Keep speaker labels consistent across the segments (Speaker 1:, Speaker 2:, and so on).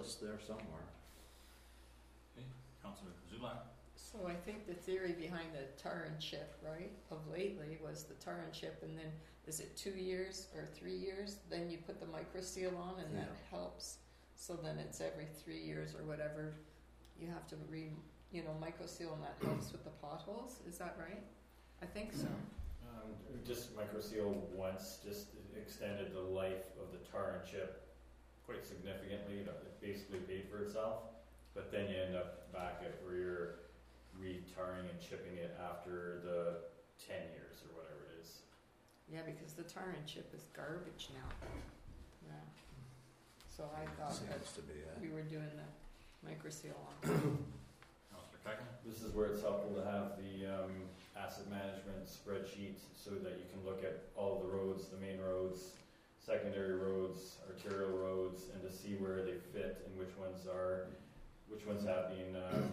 Speaker 1: list there somewhere.
Speaker 2: Okay, Councillor Zulak.
Speaker 3: So I think the theory behind the tar and chip, right, of lately was the tar and chip, and then is it 2 years or 3 years? Then you put the micro seal on, and that helps. So then it's every 3 years or whatever. You have to micro seal, and that helps with the potholes. Is that right? I think so.
Speaker 4: Just micro seal once just extended the life of the tar and chip quite significantly. It basically paid for itself, but then you end up back at where you're re-tarring and chipping it after the 10 years or whatever it is.
Speaker 3: Yeah, because the tar and chip is garbage now. Yeah. So I thought we were doing the micro seal on.
Speaker 2: Councillor Kagan.
Speaker 4: This is where it's helpful to have the asset management spreadsheet so that you can look at all the roads, the main roads, secondary roads, arterial roads, and to see where they fit and which ones have been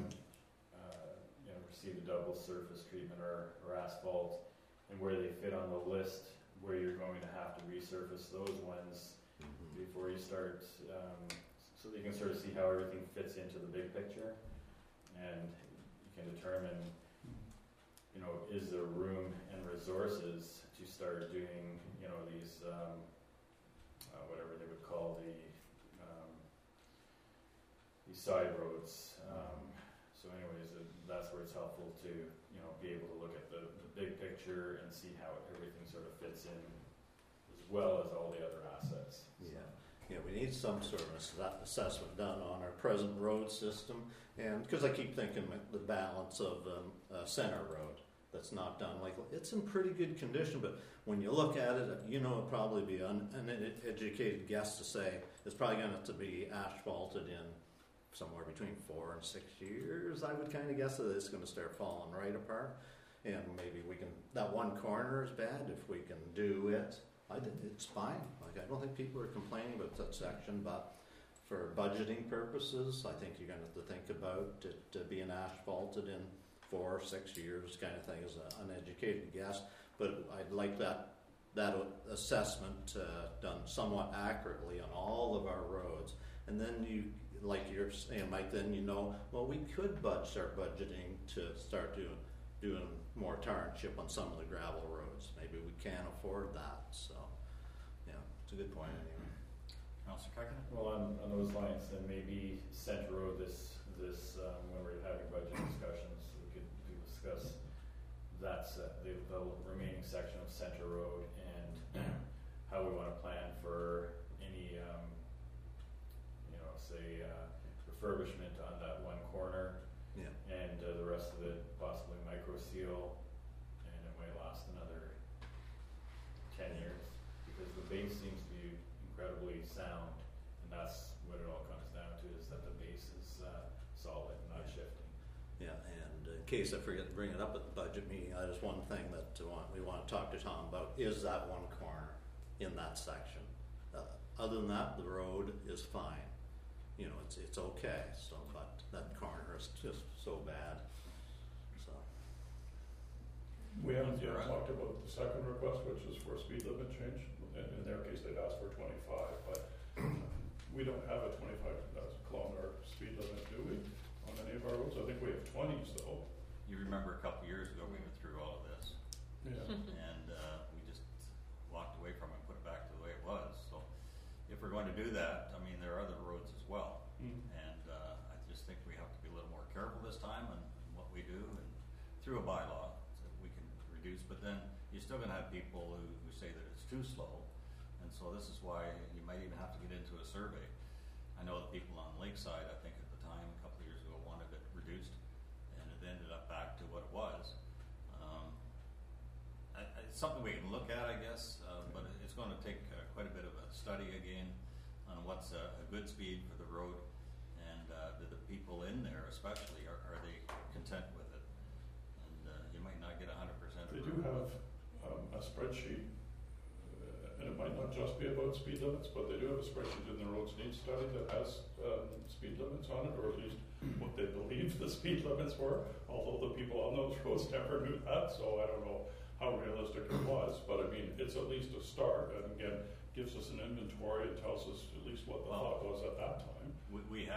Speaker 4: receive a double surface treatment or asphalt, and where they fit on the list, where you're going to have to resurface those ones before you start, so that you can sort of see how everything fits into the big picture, and you can determine, is there room and resources to start doing, these, whatever they would call these side roads. So anyways, that's where it's helpful to, be able to look at the big picture and see how everything sort of fits in, as well as all the other assets.
Speaker 1: Yeah, we need some sort of assessment done on our present road system, and because I keep thinking the balance of Center Road that's not done. Like, it's in pretty good condition, but when you look at it, it'd probably be an educated guess to say it's probably going to have to be asphalted in somewhere between 4 and 6 years. I would kind of guess that it's going to start falling right apart, and maybe we can. That one corner is bad. If we can do it, I think it's fine. Like, I don't think people are complaining about that section, but for budgeting purposes, I think you're going to have to think about it being asphalted in 4 or 6 years, kind of thing, is an uneducated guess. But I'd like that assessment done somewhat accurately on all of our roads, and then you. Like you're saying, Mike, then we could start budgeting to start doing more tar and chip on some of the gravel roads. Maybe we can't afford that. So, yeah, it's a good point anyway.
Speaker 2: Councillor Kagan.
Speaker 4: Well, on those lines, then maybe Center Road, this when we're having budget discussions, we could discuss the remaining section of Center Road and how we want to plan for any say refurbishment on that one corner, and the rest of it possibly micro seal, and it might last another 10 years, because the base seems to be incredibly sound, and that's what it all comes down to, is that the base is solid and not shifting.
Speaker 1: Yeah, and in case I forget to bring it up at the budget meeting, that is one thing that we want to talk to Tom about, is that one corner in that section. Other than that, the road is fine. It's okay. So, but that corner is just so bad. So
Speaker 5: we haven't yet talked about the second request, which is for speed limit change. In their case, they'd asked for 25, but we don't have a 25-kilometer speed limit, do we, on any of our roads? I think we have 20s though.
Speaker 2: You remember a couple years ago we went through all of this, and we just walked away from it and put it back to the way it was. So if we're going to do that, I mean, there are other roads as well, and I just think we have to be a little more careful this time in what we do, and through a bylaw, so we can reduce. But then you're still going to have people who say that it's too slow, and so this is why you might even have to get into a survey. I know the people on Lakeside, I think at the time, a couple of years ago, wanted it reduced, and it ended up back to what it was. It's something we can look at, I guess, but it's going to take quite a bit of a study again on what's a good speed for the road, and do the people in there especially, are they content with it? And you might not get 100% of
Speaker 5: They do have a spreadsheet, and it might not just be about speed limits, but they do have a spreadsheet in the roads needs study that has speed limits on it, or at least what they believe the speed limits were, although the people on those roads never knew that, so I don't know how realistic it was, but I mean, it's at least a start, and again, gives us an inventory and tells us at least what the thought was at that time.
Speaker 2: We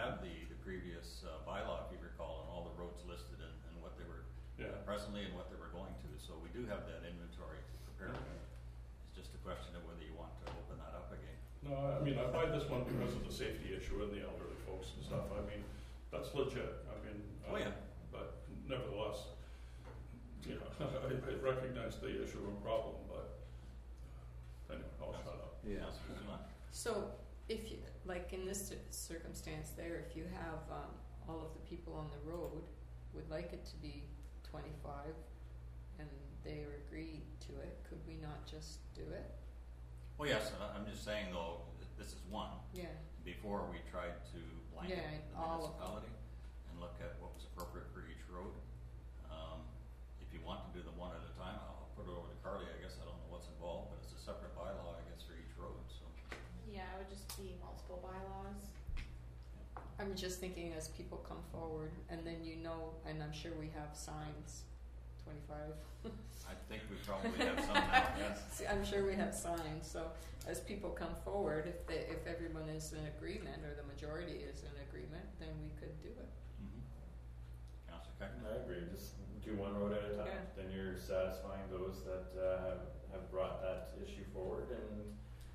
Speaker 2: previous bylaw, if you recall, and all the roads listed and what they were
Speaker 5: Yeah.
Speaker 2: presently and what they were going to. So we do have that inventory to prepare.
Speaker 5: Okay.
Speaker 2: It's just a question of whether you want to open that up again.
Speaker 5: No, I mean, I buy this one because of the safety issue and the elderly folks and stuff. I mean, that's legit. I mean,
Speaker 2: Oh, yeah.
Speaker 5: but nevertheless, you know, I recognize the issue and problem, but anyway, I'll shut up.
Speaker 1: Yeah.
Speaker 2: Councillor Zuma?
Speaker 3: So if you, like in this circumstance there, if you have all of the people on the road would like it to be 25 and they agree to it, could we not just do it?
Speaker 2: Well, yes, and I'm just saying though, this is one.
Speaker 3: Yeah.
Speaker 2: Before we tried to blanket
Speaker 3: Yeah,
Speaker 2: the
Speaker 3: all of them.
Speaker 2: municipality and look at what was appropriate for each road. If you want to do them one at a time, I'll put it over to Carly. I guess I don't know what's involved, but it's a separate bylaw, I guess, for each road. So
Speaker 6: Yeah, it would just be multiple bylaws.
Speaker 3: I'm just thinking as people come forward and then you know, and I'm sure we have signs, 25.
Speaker 2: I think we probably have some now. Yes.
Speaker 3: See, I'm sure we have signs, so as people come forward, if everyone is in agreement or the majority is in agreement, then we could do it.
Speaker 2: Councillor Keckner?
Speaker 4: I agree, just do one road at a time.
Speaker 3: Yeah.
Speaker 4: Then you're satisfying those that have brought that issue forward, and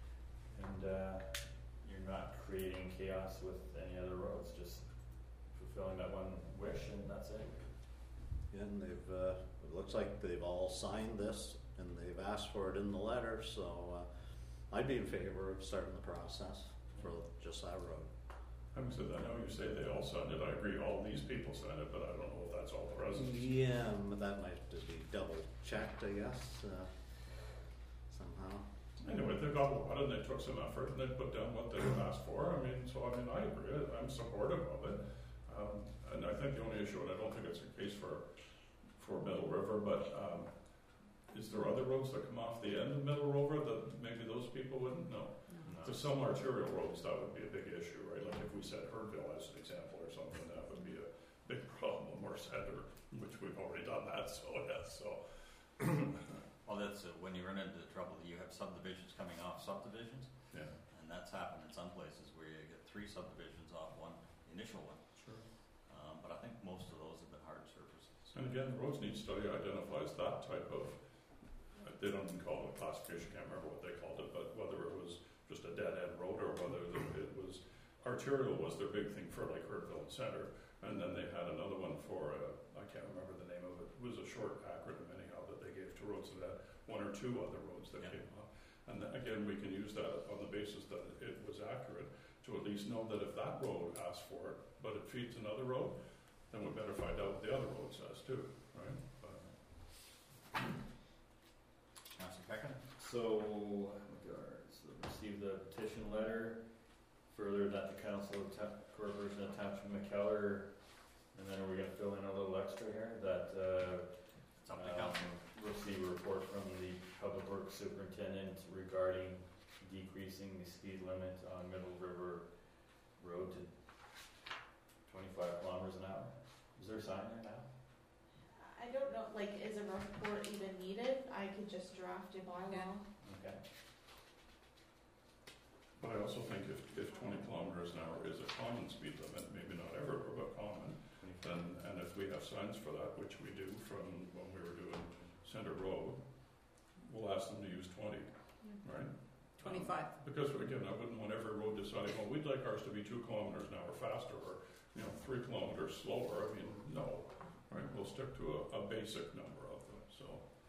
Speaker 4: you're not creating chaos with any other roads, just fulfilling that one wish, and that's it.
Speaker 1: And they've, it looks like they've all signed this and they've asked for it in the letter, so I'd be in favor of starting the process for just that road.
Speaker 5: Having said that, I know you say they all signed it. I agree, all these people signed it, but I don't know if that's all present.
Speaker 1: Yeah, but that might just be double checked, I guess, somehow.
Speaker 5: Anyway, they got a lot and they took some effort and they put down what they asked for. I agree, I'm supportive of it. And I think the only issue, and I don't think it's a case for Middle River, but is there other roads that come off the end of Middle River that maybe those people wouldn't know?
Speaker 2: No.
Speaker 5: To some arterial roads, that would be a big issue, right? Like if we said Herdville as an example or something, that would be a big problem, or Center, which we've already done that, so yes, so.
Speaker 2: Well, that's when you run into trouble. You have subdivisions coming off subdivisions,
Speaker 5: Yeah,
Speaker 2: and that's happened in some places where you get 3 subdivisions off one initial one.
Speaker 5: sure.
Speaker 2: But I think most of those have been hard surfaces.
Speaker 5: And again, the roads need study identifies that type of, they don't even call it a classification, can't remember what they called it, but whether it was just a dead end road or whether it was, arterial was their big thing for like Herdville and Center. And then they had another one for, I can't remember the name of it. It was a short acronym anyhow that they gave to roads that had 1 or 2 other roads that came off. And then, again, we can use that on the basis that it was accurate to at least know that if that road asks for it, but it feeds another road, then we better find out what the other road says too, right?
Speaker 2: Councillor Keckner?
Speaker 4: So, receive the petition letter, further that the Council of Corporation of Township McKellar, and then are we gonna fill in a little extra here, that
Speaker 2: It's up to council.
Speaker 4: receive a report from the Public Works Superintendent regarding decreasing the speed limit on Middle River Road to 25 kilometers an hour? Is there a sign there now?
Speaker 6: I don't know, like, is a report even needed? I could just draft a bylaw.
Speaker 3: Yeah.
Speaker 4: Okay.
Speaker 5: But I also think if 20 kilometers an hour is a common speed limit, maybe not everywhere, but common, then, and if we have signs for that, which we do from when we were doing Center Road, we'll ask them to use 20, right?
Speaker 3: 25.
Speaker 5: Because again, I wouldn't want every road deciding, well, we'd like ours to be 2 kilometers an hour faster, or 3 kilometers slower. I mean, no, right? We'll stick to a basic number of them. So,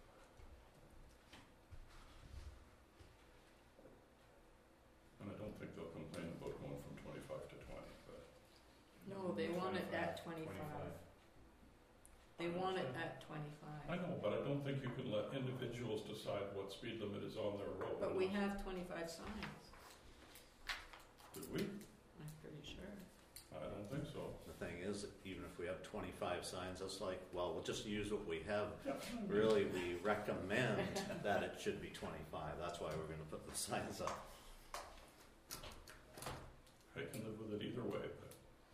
Speaker 5: and I don't think they'll complain about going from 25 to 20. But
Speaker 3: No, they want it at 25. They want it at 25.
Speaker 5: I know, but I don't think you can let individuals decide what speed limit is on their road.
Speaker 3: But we have 25 signs,
Speaker 5: Did we?
Speaker 3: I'm pretty sure.
Speaker 5: I don't think so.
Speaker 1: The thing is, even if we have 25 signs, it's like, well, we'll just use what we have.
Speaker 5: Yeah.
Speaker 1: Really, we recommend that it should be 25. That's why we're going to put the signs up.
Speaker 5: I can live with it either way. But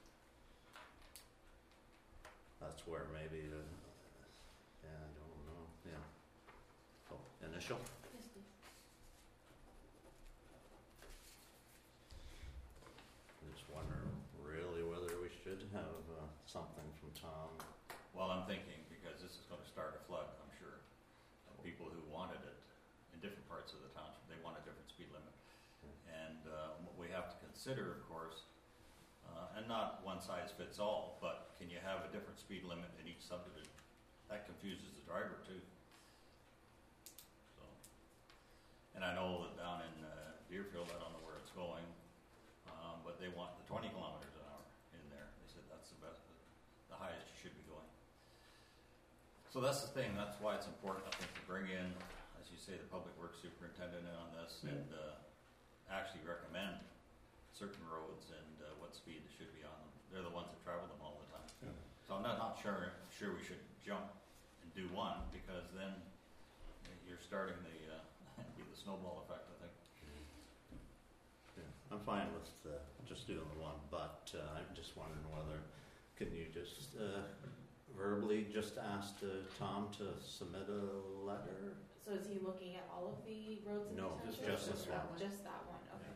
Speaker 1: That's where maybe, yeah, I don't know, yeah. So, initial?
Speaker 6: Yes, please.
Speaker 1: I just wonder really whether we should Tom?
Speaker 2: Well, I'm thinking, because this is gonna start a flood, I'm sure, of people who wanted it in different parts of the township, they want a different speed limit. And what we have to consider, of course, and not one size fits all, but can you have a different speed limit in each subdivision? That confuses the driver too. So, and I know that down in Deerfield, I don't know where it's going, but they want the 20 kilometers an hour in there. They said that's the best, the highest you should be going. So that's the thing. That's why it's important, I think, to bring in, as you say, the public works superintendent in on this and actually recommend certain roads and what speed it should be on them. They're the ones that travel them all the time.
Speaker 5: Yeah.
Speaker 2: So I'm not sure we should jump and do one, because then you're starting the snowball effect, I think.
Speaker 1: Yeah, I'm fine with just doing the one, but I'm just wondering whether, can you just verbally just ask Tom to submit a letter?
Speaker 6: So is he looking at all of the roads in
Speaker 1: No,
Speaker 6: the township?
Speaker 1: just this one.
Speaker 6: Just that one, okay.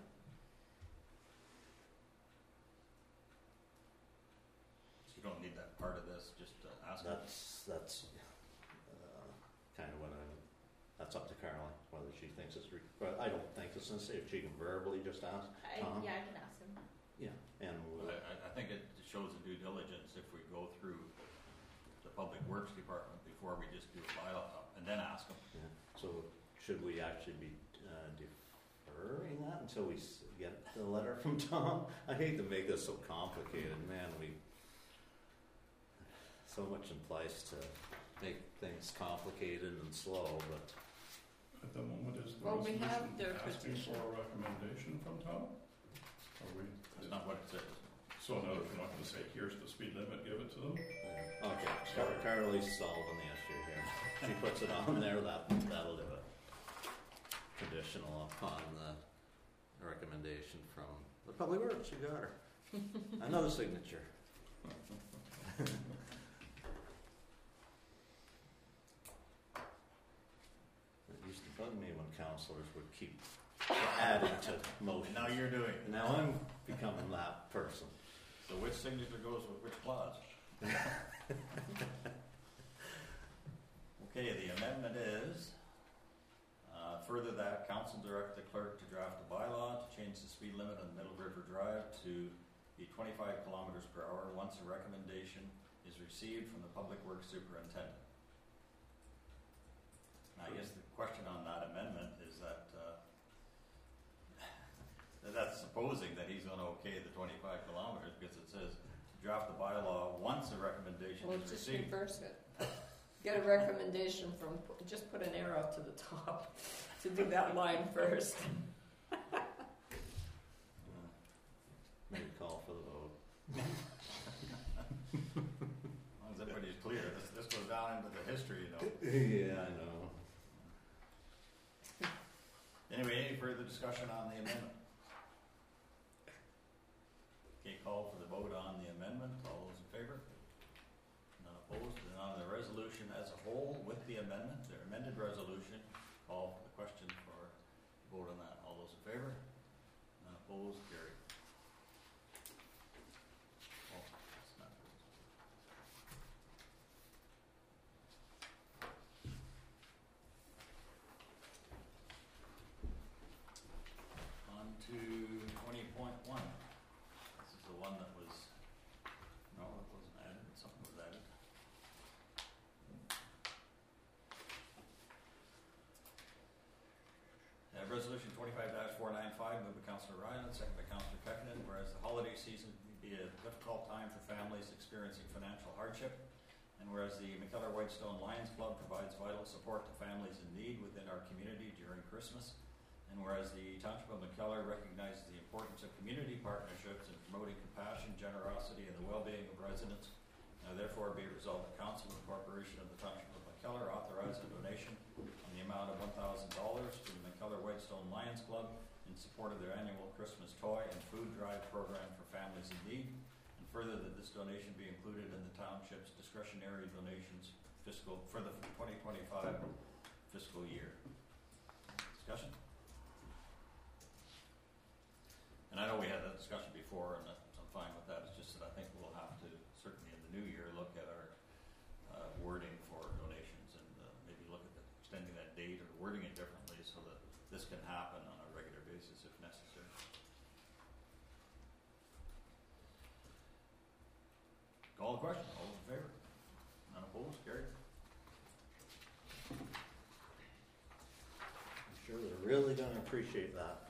Speaker 2: So you don't need that part of this, just ask him.
Speaker 1: That's kind of what that's up to Caroline, whether she thinks it's, but I don't think it's necessary if she can verbally just ask Tom.
Speaker 6: Yeah, I can ask him.
Speaker 1: Yeah, and we'll,
Speaker 2: I think it shows the due diligence if we go through the Public Works Department before we just do a bylaw and then ask them.
Speaker 1: yeah. So should we actually be deferring that until we get the letter from Tom? I hate to make this so complicated, man. So much in place to make things complicated and slow, but
Speaker 5: At the moment, is the
Speaker 3: Well, we have
Speaker 5: resolution
Speaker 3: their
Speaker 5: asking
Speaker 3: petition.
Speaker 5: for a recommendation from Tom? Are we?
Speaker 2: That's not what it says.
Speaker 5: So now if you're not going to say, here's the speed limit, give it to them?
Speaker 1: okay. Carly's solving the issue here. She puts it on there. That'll do it. Conditional upon the recommendation from the Public Works. You got her. Another signature. It used to bug me when councillors would keep adding to motions.
Speaker 2: Now you're doing it.
Speaker 1: Now I'm becoming that person.
Speaker 2: So which signature goes with which clause? Okay, the amendment is, further that council direct the clerk to draft a bylaw to change the speed limit on Middle River Drive to be 25 kilometers per hour once a recommendation is received from the Public Works Superintendent. Now, I guess the question on that amendment is that that's supposing that he's going to okay the 25 kilometers, because it says draft the bylaw once a recommendation
Speaker 3: Well,
Speaker 2: is
Speaker 3: just
Speaker 2: received.
Speaker 3: reverse it. Get a recommendation from, just put an arrow to the top to do that line first.
Speaker 1: Maybe call for the vote.
Speaker 2: As long as everybody's clear, this goes down into the history, you know.
Speaker 1: Yeah, I know.
Speaker 2: Anyway, any further discussion on the amendment? Okay, call for the vote on the amendment. All those in favor? None opposed. And on the resolution as a whole with the amendment, the amended resolution, call for the question for vote on that. All those in favor? None opposed. Carried. Oh, that's not good. On to 20.1. This is the one that was, no, it wasn't added, something was added. Resolution 25-495, moved by Councillor Ryan, second by Councillor Pekkanen, whereas the holiday season can be a difficult time for families experiencing financial hardship, and whereas the McKellar Whitestone Lions Club provides vital support to families in need within our community during Christmas, and whereas the Township of McKellar recognizes the importance of community partnerships in promoting compassion, generosity, and the well-being of residents, now therefore be it resolved that Council and Corporation of the Township of McKellar authorize a donation in the amount of $1,000 to the McKellar Whitestone Lions Club in support of their annual Christmas toy and food drive program for families in need, and further that this donation be included in the Township's discretionary donations for the 2025 fiscal year. Discussion? And I know we had that discussion before, and I'm fine with that. It's just that I think we'll have to, certainly in the new year, look the question, all those in favor? None opposed, carried.
Speaker 1: I'm sure they're really going to appreciate that.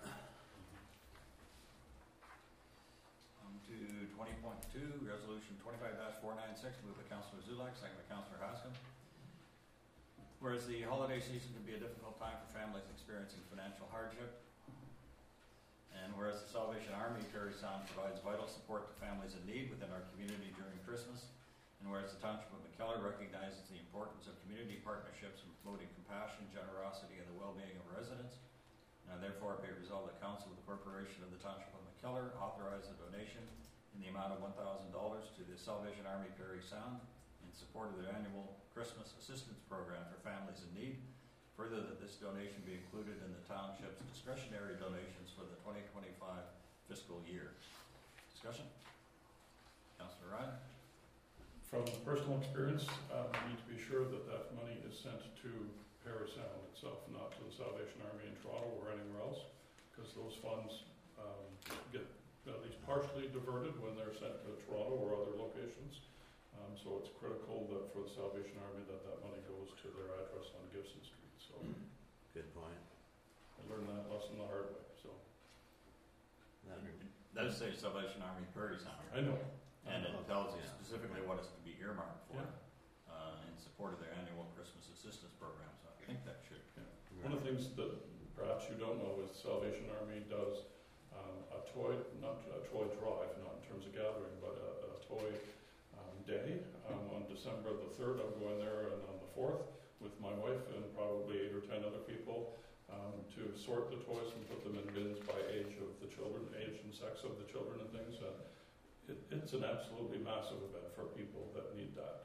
Speaker 2: On to 20.2, Resolution 25-496, moved by Councillor Zulak, second by Councillor Haskell. Whereas the holiday season can be a difficult time for families experiencing financial hardship, and whereas the Salvation Army Parry Sound provides vital support to families in need within our community during Christmas, and whereas the Township of McKellar recognizes the importance of community partnerships in promoting compassion, generosity, and the well-being of residents, now therefore be it resolved that Council of the Corporation of the Township of McKellar authorize a donation in the amount of $1,000 to the Salvation Army Parry Sound in support of their annual Christmas assistance program for families in need. Further, that this donation be included in the Township's discretionary donations for the 2025 fiscal year. Discussion? Councillor Ryan?
Speaker 5: From personal experience, we need to be sure that that money is sent to Parry Sound itself, not to the Salvation Army in Toronto or anywhere else, because those funds get at least partially diverted when they're sent to Toronto or other locations. So it's critical that for the Salvation Army that money goes to their address on Gibson Street. So
Speaker 1: Good point.
Speaker 5: I learned that lesson the hard way. So
Speaker 1: That,
Speaker 2: That is say Salvation Army Parry Sound.
Speaker 5: I know.
Speaker 2: And it tells you
Speaker 1: Yeah.
Speaker 2: specifically what is to be earmarked for
Speaker 5: Yeah.
Speaker 2: in support of their annual Christmas assistance program. So I think that should.
Speaker 5: One of the things that perhaps you don't know is Salvation Army does a toy, not a toy drive, not in terms of gathering, but a toy day on December the 3rd. I'm going there, and on the 4th with my wife and probably 8 or 10 other people to sort the toys and put them in bins by age of the children, age and sex of the children and things. It's an absolutely massive event for people that need that.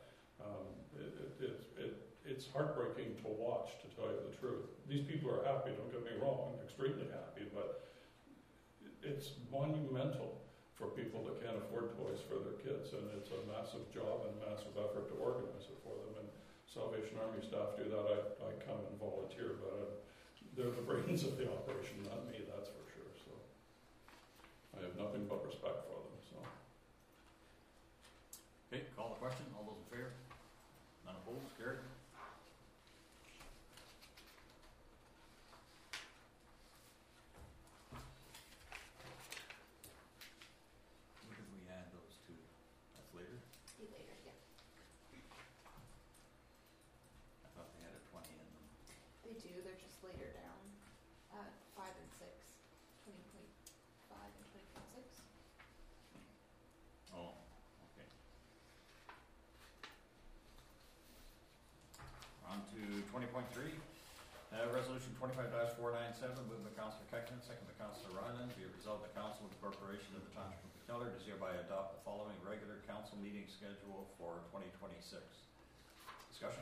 Speaker 5: It's heartbreaking to watch, to tell you the truth. These people are happy, don't get me wrong, extremely happy, but it's monumental for people that can't afford toys for their kids, and it's a massive job and a massive effort to organize it for them. And Salvation Army staff do that. I come and volunteer, but they're the brains of the operation, not me, that's for sure. So I have nothing but respect for them. So.
Speaker 2: Okay, call the question. All those in favor? None opposed? Carried. Where did we add those to? That's later?
Speaker 6: Later, yeah.
Speaker 2: I thought they had a 20 in them.
Speaker 6: They do, they're just later down at 5 and 6, 20.5 and 20.6.
Speaker 2: Oh, okay. On to 20.3. Resolution 25-497, moved by Councillor Keckman, second by Councillor Ryland. Be it resolved the Council of the Corporation of the Township of McKellar does hereby adopt the following regular council meeting schedule for 2026. Discussion?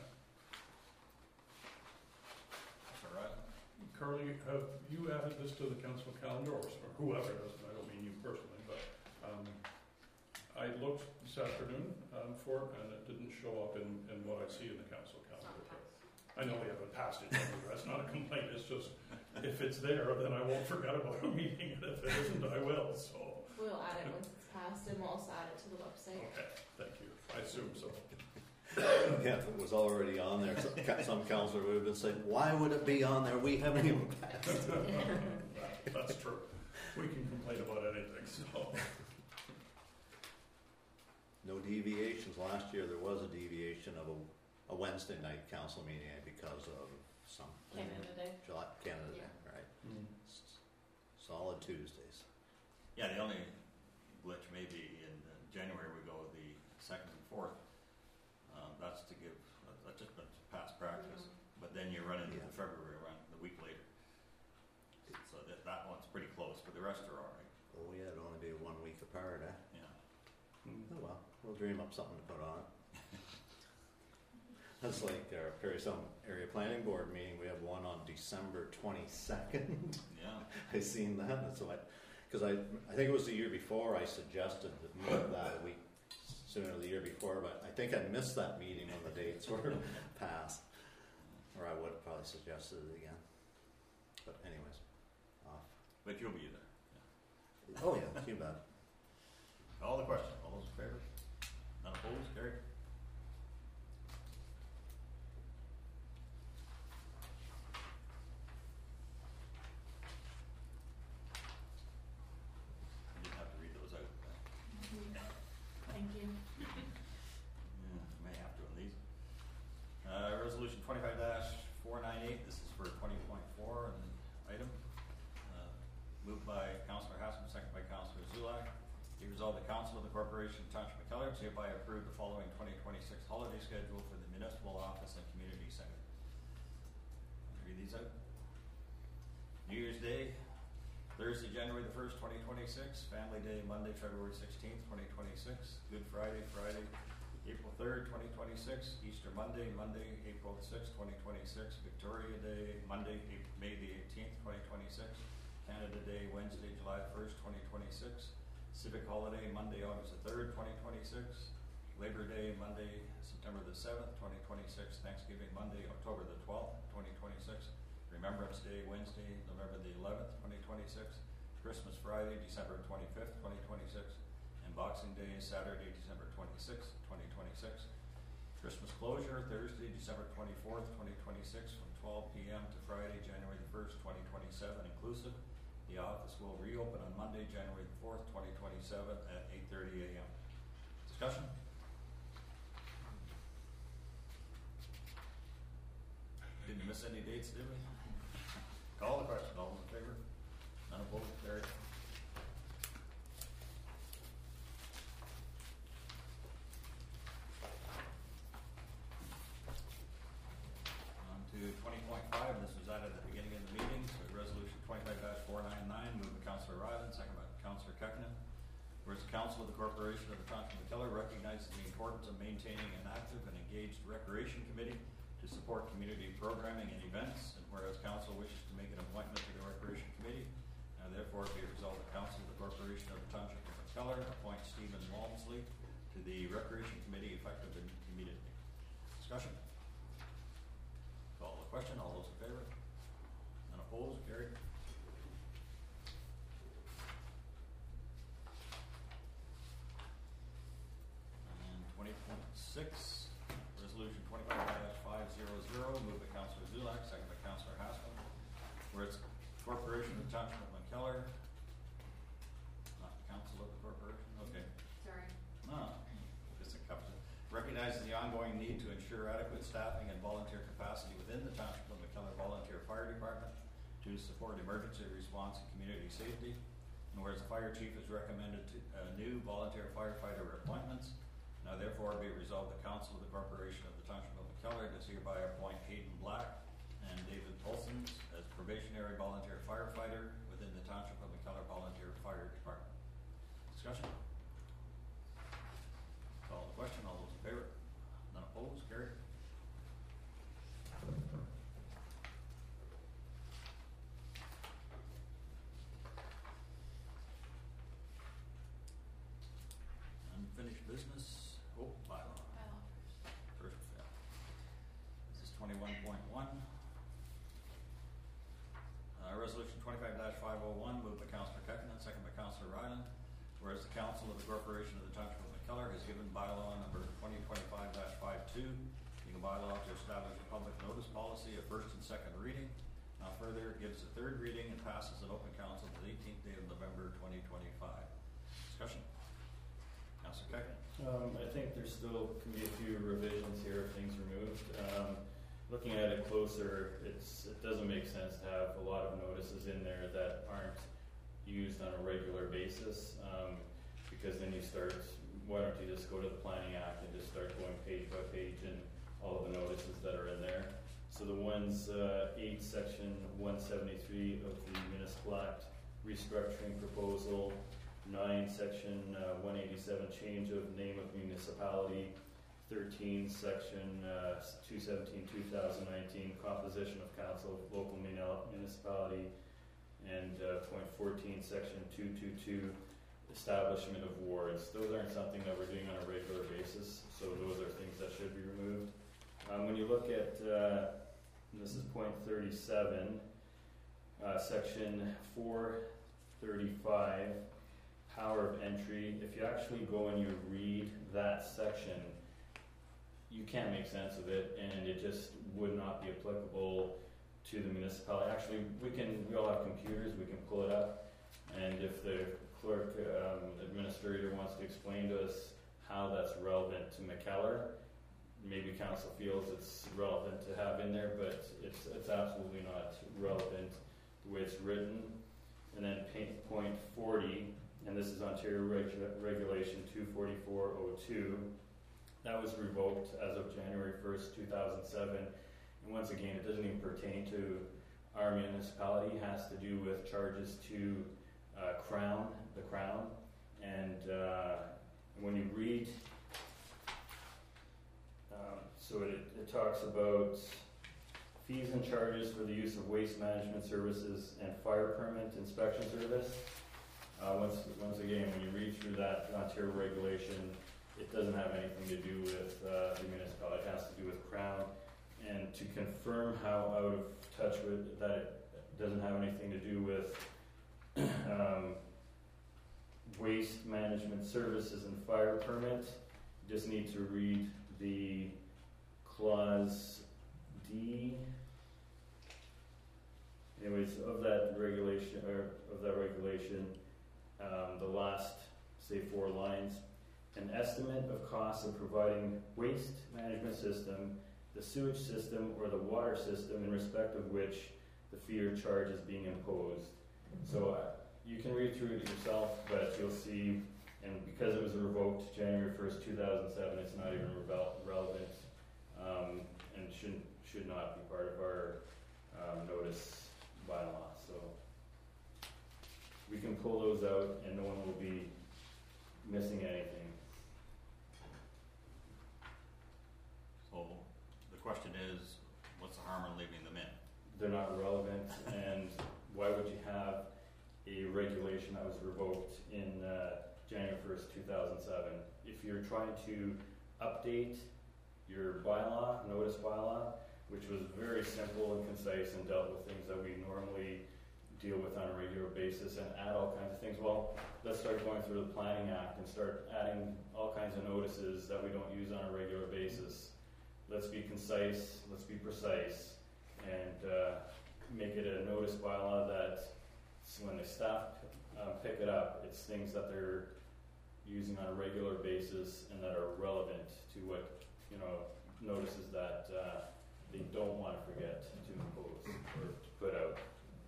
Speaker 2: Councillor Ryland?
Speaker 5: Carly, have you added this to the council calendar, or whoever does it? I don't mean you personally, but I looked this afternoon for it, and it didn't show up in what I see in the council calendar. I know we haven't passed it yet. That's not a complaint. It's just if it's there, then I won't forget about a meeting, and if it isn't, I will. So
Speaker 6: We'll add it once it's passed, and we'll also add it to the website.
Speaker 5: okay, thank you. I assume so.
Speaker 1: yeah, if it was already on there, some councillor would have been saying, "Why would it be on there? We haven't even passed it."
Speaker 5: That's true. We can complain about anything. So
Speaker 1: No deviations. Last year there was a deviation of a Wednesday night council meeting because of something.
Speaker 6: Canada Day.
Speaker 1: Canada Day, right. Solid Tuesdays.
Speaker 2: Yeah, the only glitch may be in January we go the 2nd and 4th. That's to give, that's just been past practice. But then you run into the February one the week later. So that one's pretty close, but the rest are all right.
Speaker 1: Oh yeah, it'd only be 1 week apart, eh?
Speaker 2: Yeah.
Speaker 1: Oh well, we'll dream up something to put on it. That's like our Parry Sound Area Planning Board meeting. We have one on December 22nd.
Speaker 2: Yeah.
Speaker 1: I seen that. That's why, because I think it was the year before I suggested to move that a week sooner the year before, but I think I missed that meeting when the dates were passed, or I would have probably suggested it again. But anyways, off.
Speaker 2: But you'll be there. Yeah.
Speaker 1: Oh yeah, you bet.
Speaker 2: All the questions. All those in favor? None opposed? Carried. Council of the Corporation of Township of McKellar hereby approve the following 2026 holiday schedule for the Municipal Office and Community Center. Read these out. New Year's Day, Thursday, January the 1st, 2026. Family Day, Monday, February 16th, 2026. Good Friday, Friday, April 3rd, 2026. Easter Monday, Monday, April 6th, 2026. Victoria Day, Monday, May the 18th, 2026. Canada Day, Wednesday, July 1st, 2026. Civic Holiday, Monday, August the 3rd, 2026. Labor Day, Monday, September the 7th, 2026. Thanksgiving, Monday, October the 12th, 2026. Remembrance Day, Wednesday, November the 11th, 2026. Christmas Friday, December 25th, 2026. And Boxing Day, Saturday, December 26th, 2026. Christmas closure, Thursday, December 24th, 2026, from 12 p.m. to Friday, January the 1st, 2027, inclusive. The office will reopen on Monday, January the 4th, 2027 at 8:30 a.m. Discussion? Didn't miss any dates, did we? Call the question. All those in favor? None opposed? Carried. On to 20.5. This was added at the beginning of the meeting. So resolution 25-499, moved by Councillor Ryland, second by Councillor Kekkonen. Whereas the Council of the Corporation of the Township of McKellar recognizes the importance of maintaining an active and engaged recreation committee to support community programming and events, and whereas Council wishes to make an appointment to the Recreation Committee, now therefore be it resolved that Council of the Corporation of the Township of McKellar appoint Stephen Walmsley to the Recreation Committee effective immediately. Discussion? Call the question. All those in favor? None opposed? Carried. And 20.6. Resolution 25-500, moved by Councillor Zulak, second by Councillor Haskell. Whereas Corporation of the Township of McKellar, not Council of the Corporation, okay.
Speaker 6: Sorry.
Speaker 2: No, just a couple. Recognizes the ongoing need to ensure adequate staffing and volunteer capacity within the Township of McKellar Volunteer Fire Department to support emergency response and community safety. And whereas the Fire Chief has recommended new volunteer firefighter appointments, now therefore be it resolved the Council of the Corporation of the Township of McKellar does hereby appoint Hayden Black and David Olsons as probationary volunteer firefighter within the Township of McKellar Volunteer Fire Department. Discussion? Call the question. All those in favor? None opposed? Carried. Unfinished business. Oh, bylaw.
Speaker 6: Bylaw first.
Speaker 2: First, yeah. This is 21.1. Resolution 25-501, moved by Councillor Kekkonen, second by Councillor Ryland. Whereas the Council of the Corporation of the Township of McKellar has given bylaw number 2025-52, being a bylaw to establish a public notice policy at first and second reading. Now further, it gives a third reading and passes an open council the 18th day of November 2025. Discussion. Councillor Kekkonen.
Speaker 4: I think there still can be a few revisions here if things are moved. Looking at it closer, it doesn't make sense to have a lot of notices in there that aren't used on a regular basis, because then you start, why don't you just go to the Planning Act and just start going page by page and all of the notices that are in there. So the ones, 8 section 173 of the Municipal Act restructuring proposal, 9 section 187 change of name of municipality, 13 section 217-2019 composition of council of local municipality, and point 14 section 222 establishment of wards. Those aren't something that we're doing on a regular basis, so those are things that should be removed. When you look at this is point 37, section 435, power of entry. If you actually go and you read that section, you can't make sense of it, and it just would not be applicable to the municipality. Actually, we all have computers, we can pull it up, and if the clerk administrator wants to explain to us how that's relevant to McKellar, maybe council feels it's relevant to have in there, but it's absolutely not relevant the way it's written. And then point 40, and this is Ontario Regulation 24402. That was revoked as of January 1st, 2007. And once again, it doesn't even pertain to our municipality. It has to do with charges to the Crown. And when you read, so it talks about fees and charges for the use of waste management services and fire permit inspection service. Once again, when you read through that Ontario regulation, it doesn't have anything to do with the municipality. It has to do with Crown. And to confirm how out of touch with that, it doesn't have anything to do with waste management services and fire permit. You just need to read the clause D. Anyways, of that regulation, the last, say, 4 lines. An estimate of costs of providing waste management system, the sewage system, or the water system in respect of which the fee or charge is being imposed. So you can read through it yourself, but you'll see, and because it was revoked January 1st, 2007, it's not even relevant, and should not be part of our notice bylaw. So we can pull those out, and no one will be missing anything.
Speaker 2: So the question is, what's the harm in leaving them in?
Speaker 4: They're not relevant, and why would you have a regulation that was revoked in January 1st, 2007? If you're trying to update your bylaw, notice bylaw, which was very simple and concise and dealt with things that we normally deal with on a regular basis, and add all kinds of things, well, let's start going through the Planning Act and start adding all kinds of notices that we don't use on a regular basis. Let's be concise, let's be precise, and make it a notice bylaw that when the staff pick it up, it's things that they're using on a regular basis and that are relevant to what, notices that they don't want to forget to impose or to put out.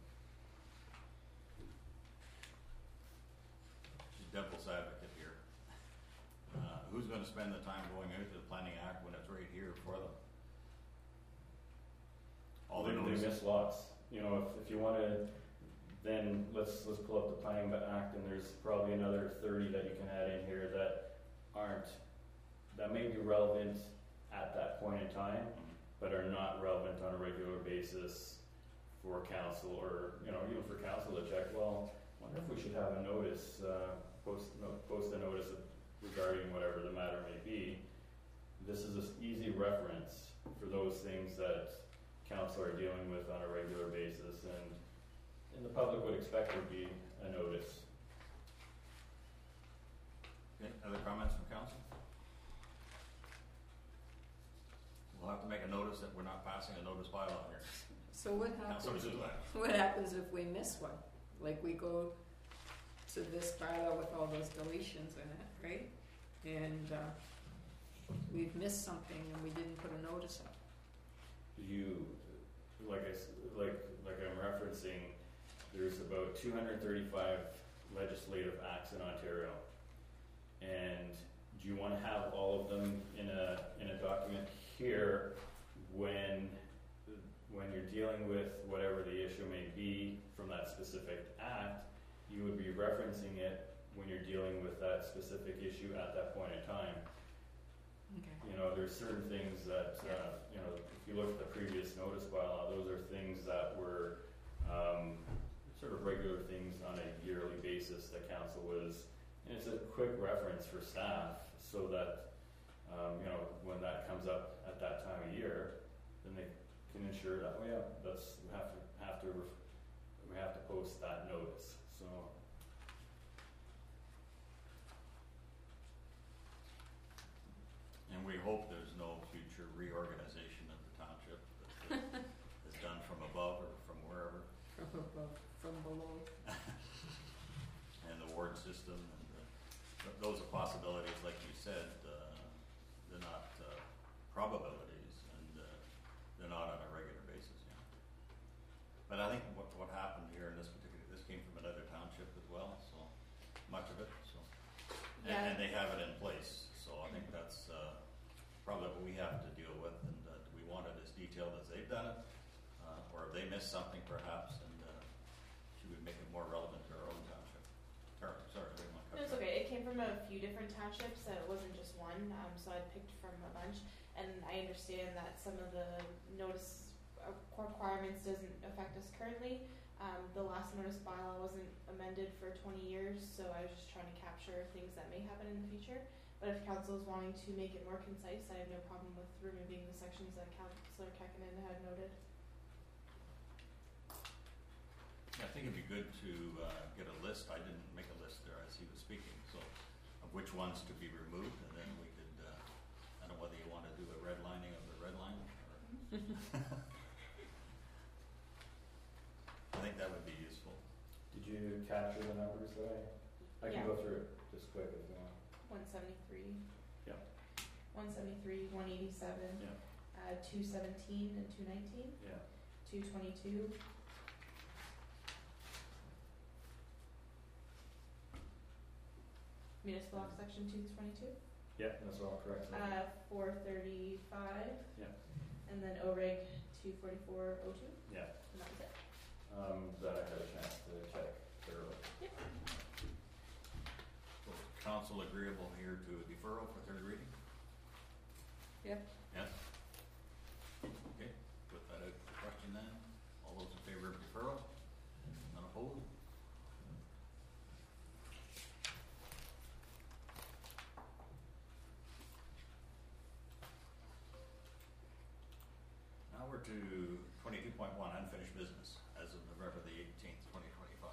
Speaker 2: Devil's advocate here. Who's going to spend the time going out to the Planning Act when it's right here for them? All
Speaker 4: They miss lots. If you want to, then let's pull up the Planning Act, and there's probably another 30 that you can add in here that may be relevant at that point in time, but are not relevant on a regular basis for council, or even for council to check. Well, I wonder if we should have a notice, post a notice regarding whatever the matter may be. This is an easy reference for those things that council are dealing with on a regular basis, and the public would expect there to be a notice.
Speaker 2: Okay, other comments from council? We'll have to make a notice that we're not passing a notice bylaw here.
Speaker 3: So what
Speaker 2: Councilor
Speaker 3: happens?
Speaker 2: Zuzak.
Speaker 3: What happens if we miss one? Like we go to this bylaw with all those deletions in it, right? And we've missed something and we didn't put a notice up.
Speaker 4: Like I'm referencing, there's about 235 legislative acts in Ontario, and do you want to have all of them in a document here when you're dealing with whatever the issue may be from that specific act? You would be referencing it when you're dealing with that specific issue at that point in time.
Speaker 3: Okay.
Speaker 4: There's certain things that, if you look at the previous notice bylaw, those are things that were sort of regular things on a yearly basis that council was, and it's a quick reference for staff so that, when that comes up at that time of year, then they can ensure that, we have to post that notice. So.
Speaker 2: And we hope there's no future reorganization of the township that is done from above or from wherever.
Speaker 3: From above, from below.
Speaker 2: And the ward system, and those are possibilities, like you said. They're not probabilities, and they're not on a regular basis. But I think what happened here in this came from another township as well. So much of and they have it in place. So I think that's probably what we have to deal with, and do we want it as detailed as they've done it, or have they missed something perhaps, and should we make it more relevant to our own township? Sorry, I didn't want to cut
Speaker 7: No, it's
Speaker 2: you off.
Speaker 7: okay. It came from a few different townships, so it wasn't just one. So I picked from a bunch, and I understand that some of the notice requirements doesn't affect us currently. The last notice bylaw wasn't amended for 20 years, so I was just trying to capture things that may happen in the future. But if council is wanting to make it more concise, I have no problem with removing the sections that Councillor Kekkonen had noted.
Speaker 2: I think it'd be good to get a list. I didn't make a list there as he was speaking, so of which ones to be removed, and then we could, I don't know whether you want to do a redlining of the red line, or I think that would be useful.
Speaker 4: Did you capture the numbers that I can
Speaker 7: Yeah.
Speaker 4: go through it just quick if you want.
Speaker 7: 173.
Speaker 4: Yeah.
Speaker 7: 173, 187.
Speaker 4: Yeah.
Speaker 7: 217 and 219.
Speaker 4: Yeah.
Speaker 7: 222. Municipal Act Section 222.
Speaker 4: Yeah, that's all correct.
Speaker 7: 435.
Speaker 4: Yeah.
Speaker 7: And then OREG 24402.
Speaker 4: Yeah.
Speaker 7: And that was it.
Speaker 4: That I had a chance to check thoroughly.
Speaker 2: So is council agreeable here to deferral for third reading?
Speaker 3: Yep.
Speaker 2: Yes? Okay, put that out for question then. All those in favor of deferral? None opposed? Now we're to 22.1, unfinished business, as of November the 18th, 2025.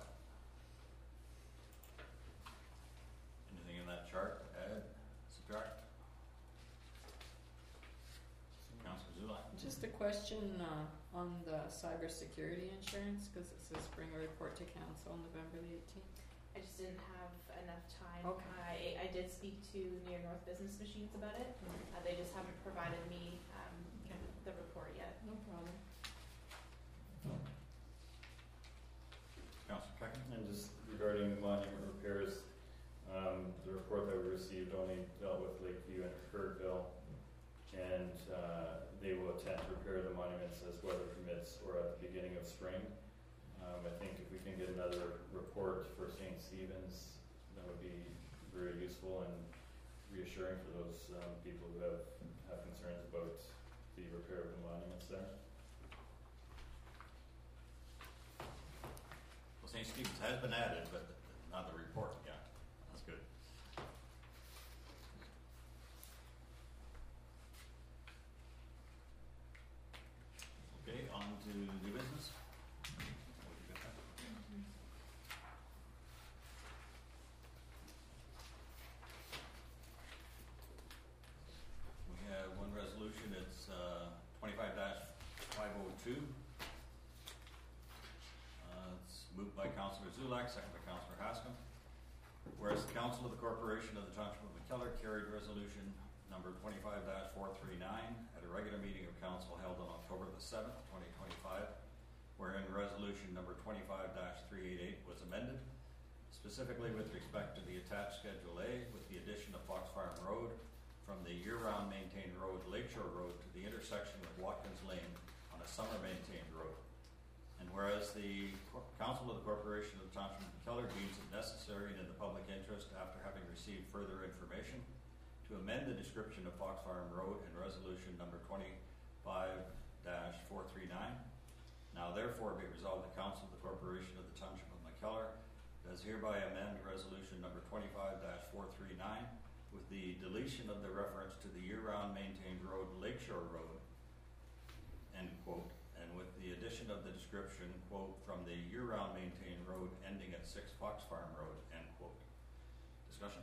Speaker 2: Anything in that chart to add, subtract? Councilor Zulak?
Speaker 3: Just a question on the cybersecurity insurance, because it says bring a report to council on November the 18th.
Speaker 7: I just didn't have enough time.
Speaker 3: Okay.
Speaker 7: I did speak to Near North Business Machines about it. They just haven't provided me
Speaker 3: Okay.
Speaker 7: the report yet.
Speaker 3: No problem.
Speaker 2: Councilor Kekkonen?
Speaker 4: And just regarding the monument repairs, the report that we received only dealt with Lakeview and Kirkville, and they will attempt to repair the monuments as weather permits or at the beginning of spring. I think if we can get another report for St. Stephen's, that would be very useful and reassuring for those people who have concerns about the repair of the monuments there.
Speaker 2: Well, St. Stephen's has been added, but not the report, yeah. That's good. Okay, on to new business. What you got there? We have one resolution, it's 25-502. It's moved by Councillor Zulak, second by Councillor Haskam. Whereas the Council of the Corporation of the Township of McKellar carried resolution number 25-439 at a regular meeting of council held on October the 7th, 2025, wherein resolution number 25-388 was amended, specifically with respect to the attached Schedule A with the addition of Fox Farm Road from the year-round maintained road, Lakeshore Road, to the intersection with Watkins Lane on a summer maintained road. And whereas the Council of the Corporation of the Township of McKellar deems it necessary and in the public interest, after having received further information, to amend the description of Fox Farm Road in resolution number 25-439. Now therefore be resolved, the Council of the Corporation of the Township of McKellar does hereby amend resolution number 25-439 with the deletion of the reference to the year-round maintained road, Lakeshore Road, end quote, and with the addition of the description, quote, from the year-round maintained road ending at 6 Fox Farm Road, end quote. Discussion?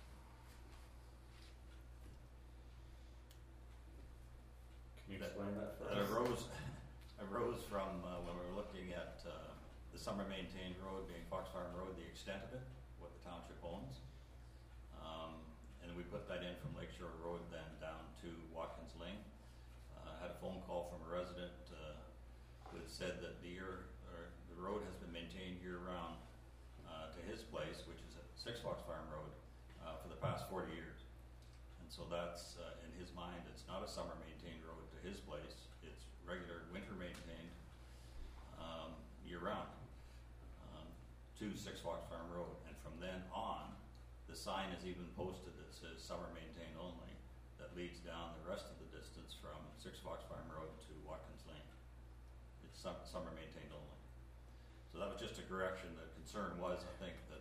Speaker 4: Can you explain that for
Speaker 2: That
Speaker 4: us?
Speaker 2: arose from when we were looking at the summer maintained road being Fox Farm Road, the extent of it, what the township owns. And we put that in from Lakeshore Road then down to Watkins Lane. Had a phone call from a resident who had said that the road has been maintained year round to his place, which is at 6 Fox Farm Road, for the the past 40 years. And so that's, in his mind, it's not a summer maintained road to his place. It's regular winter maintained year-round to 6 Fox Farm Road. And from then on, the sign is even posted that says summer maintained only, that leads down the rest of the distance from 6 Fox Farm Road to Watkins Lane. It's summer maintained only. So that was just a correction. The concern was, I think, that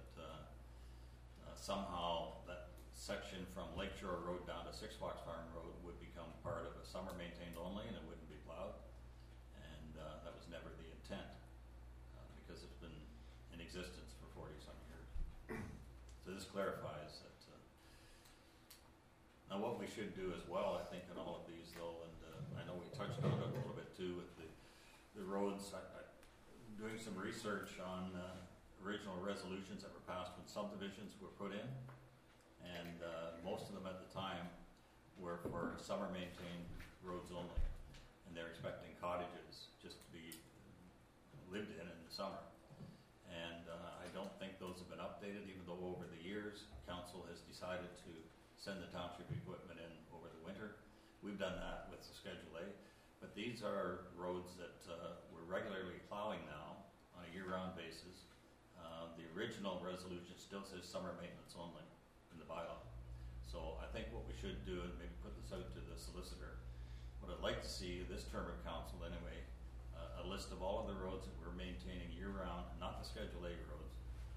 Speaker 2: somehow that section from Lakeshore Road down to 6 Fox Farm Road would become part of a summer maintained only and it wouldn't be plowed. And that was never the intent because it's been in existence for 40-some years. So this clarifies that. Now what we should do as well, I think, in all of these though, and I know we touched on it a little bit too with the roads. Doing some research on original resolutions that were passed when subdivisions were put in, and most of them at the time were for summer maintained roads only, and they're expecting cottages just to be lived in the summer. And I don't think those have been updated, even though over the years council has decided to send the township equipment in over the winter. We've done that with the Schedule A, but these are roads that we're regularly plowing now on a year-round basis. The original resolution still says summer maintenance only in the bylaw. So I think what we should do, and maybe put this out to the solicitor, what I'd like to see this term of council anyway, a list of all of the roads that we're maintaining year-round, not the Schedule A roads,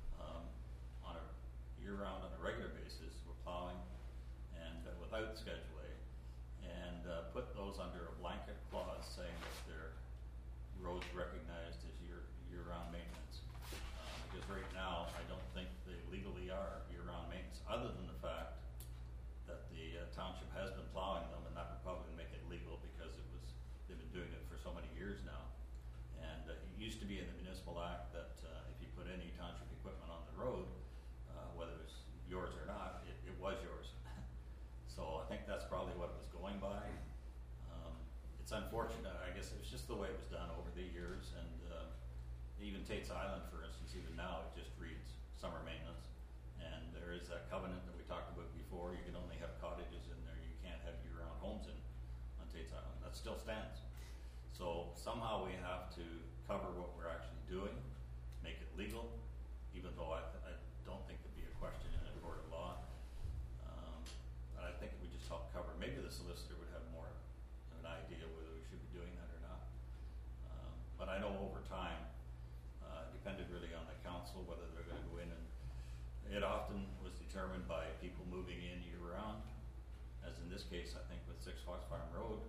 Speaker 2: on a year-round on a regular basis, we're plowing, and without Schedule A, and put those under a blanket clause saying that they're roads recognized as year-round maintenance. Because right now, I don't think they legally are year-round maintenance, other than the fact that the township has been plowing them, and that would probably make it legal because they've been doing it for so many years now. And it used to be in the municipal act that if you put any township equipment on the road, whether it's yours or not, it was yours. So I think that's probably what it was going by. It's unfortunate, I guess it's just the way it was done over the years, and even Tate's Island, for instance, even now it just reads summer maintenance, and there is that covenant that we talked about before. You can only have cottages in there, you can't have year-round homes on Tate's Island. That still stands. So somehow we have to cover what we're actually doing, make it legal, even though I don't think there'd be a question in a court of law. But I think we just help cover. Maybe the solicitor would have more of an idea whether we should be doing that or not. But I know over time, depended really on the council whether they're going to go in, and it often was determined by people moving in year-round. As in this case, I think with 6 Fox Farm Road,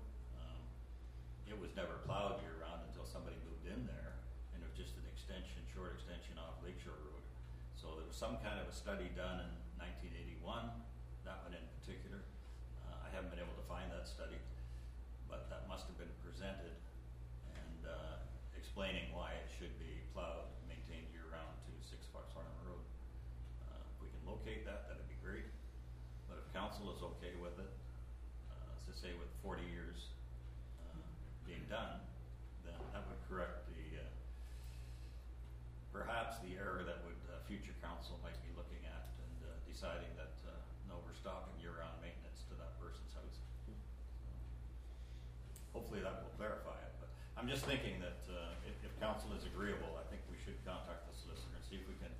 Speaker 2: it was never plowed year-round until somebody moved in there, and it was just an extension, short extension off Lakeshore Road. So there was some kind of a study done in 1981, that one in particular. I haven't been able to find that study, but that must have been presented and explaining why it should be plowed, maintained year-round to 6 Fox Farm Road. If we can locate that, that'd be great. But if council is okay with it, as I say, with 40 years being done, then that would correct the perhaps the error that would future council might be looking at and deciding that no, we're stopping year-round maintenance to that person's house. Hopefully that will clarify it. But I'm just thinking that if council is agreeable, I think we should contact the solicitor and see if we can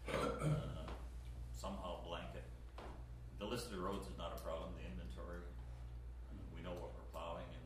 Speaker 2: somehow blanket. The list of the roads is not a problem. The inventory, we know what we're plowing, and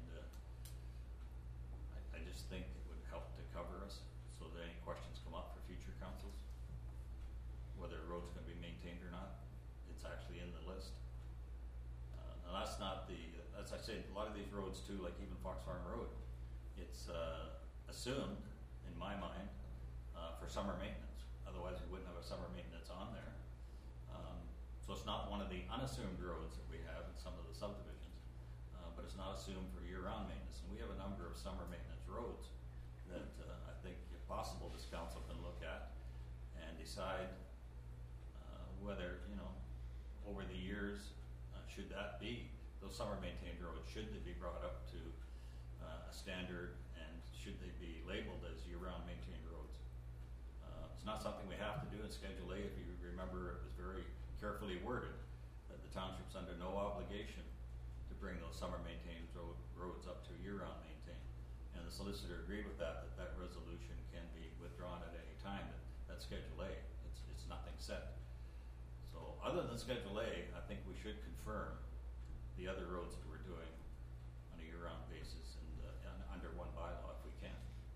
Speaker 2: I just think it would help to cover us so that any questions come up for future councils, whether a road's going to be maintained or not, it's actually in the list. And that's not as I say, a lot of these roads too, like even Fox Farm Road, it's assumed, in my mind, for summer maintenance. Otherwise we wouldn't have a summer maintenance on there. So it's not one of the unassumed roads that we have in some of the subdivisions, but it's not assumed for year-round maintenance. And we have a number of summer maintenance roads that I think, if possible, this council can look at and decide whether, over the years, should that be, those summer maintained roads, should they be brought up to a standard, and should they be labeled as year-round maintained roads? It's not something we have to do in Schedule A. If you remember, it was very carefully worded township's under no obligation to bring those summer maintained roads up to year-round maintained. And the solicitor agreed with that resolution can be withdrawn at any time. That's Schedule A. It's nothing set. So other than Schedule A, I think we should confirm the other roads that we're doing on a year-round basis and under one bylaw if we can.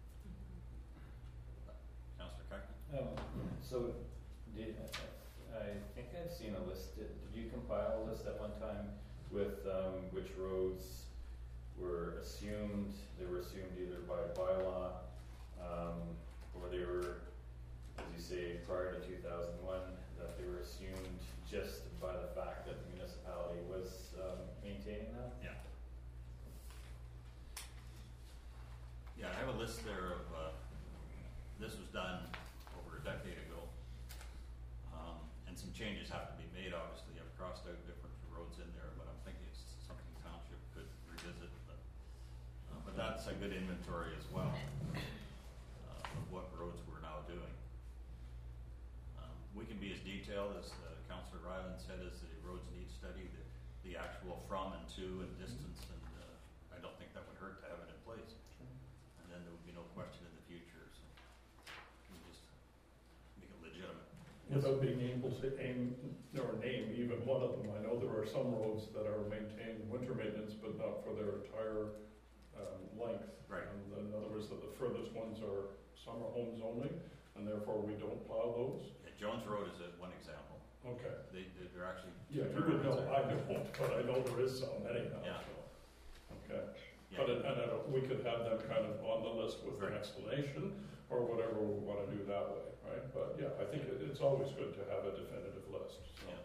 Speaker 2: Councillor Cockney?
Speaker 4: So, I think I've seen a list. Did you compile a list at one time with which roads were assumed? They were assumed either by bylaw or they were, as you say, prior to 2001, that they were assumed just by the fact that the municipality was maintaining them?
Speaker 2: Yeah. Yeah, I have a list there of, this was done over a decade ago. And some changes have to be made, obviously. I've crossed out different roads in there, but I'm thinking it's something township could revisit. But that's a good inventory as well of what roads we're now doing. We can be as detailed as Councillor Ryland said, as the roads need study, the actual from and to and distance, and I don't think that would hurt to have it in place. And then there would be no question in the future, so we just make it legitimate.
Speaker 5: Without being able to aim or name even one of them, I know there are some roads that are maintained winter maintenance, but not for their entire length.
Speaker 2: Right.
Speaker 5: And in other words, that the furthest ones are summer homes only, and therefore we don't plow those.
Speaker 2: Yeah, Jones Road is one example.
Speaker 5: Okay.
Speaker 2: They're actually
Speaker 5: Yeah, you would know. I don't, but I know there is some anyhow.
Speaker 2: Yeah.
Speaker 5: So. Okay.
Speaker 2: Yeah.
Speaker 5: But we could have them kind of on the list with
Speaker 2: Right.
Speaker 5: an explanation or whatever we want to do that way, right? But yeah, I think it's always good to have a definitive list. So.
Speaker 2: Yeah.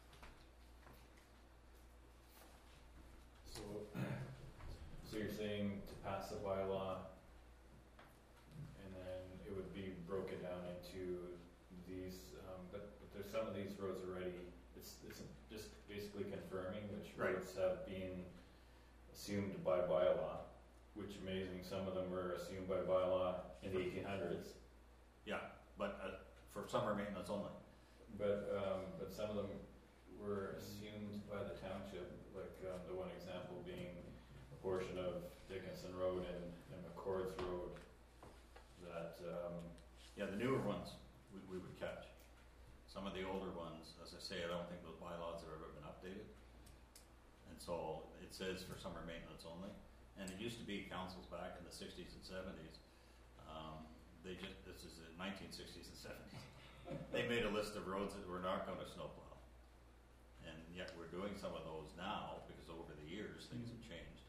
Speaker 4: So you're saying to pass a bylaw, and then it would be broken down into these, but there's some of these roads already, it's just basically confirming which
Speaker 2: Right.
Speaker 4: roads have been assumed by bylaw, which amazing, some of them were assumed by bylaw in the 1800s.
Speaker 2: Yeah, but for summer maintenance only.
Speaker 4: But some of them were assumed by the township, like the one example being a portion of Dickinson Road and McCord's Road that,
Speaker 2: Yeah, the newer ones we would catch. Some of the older ones, as I say, I don't think those bylaws have ever been updated. And so it says for summer maintenance only. And it used to be councils back in the 60s and 70s. This is the 1960s and 70s. They made a list of roads that were not going to snowplow. And yet we're doing some of those now because over the years things have changed.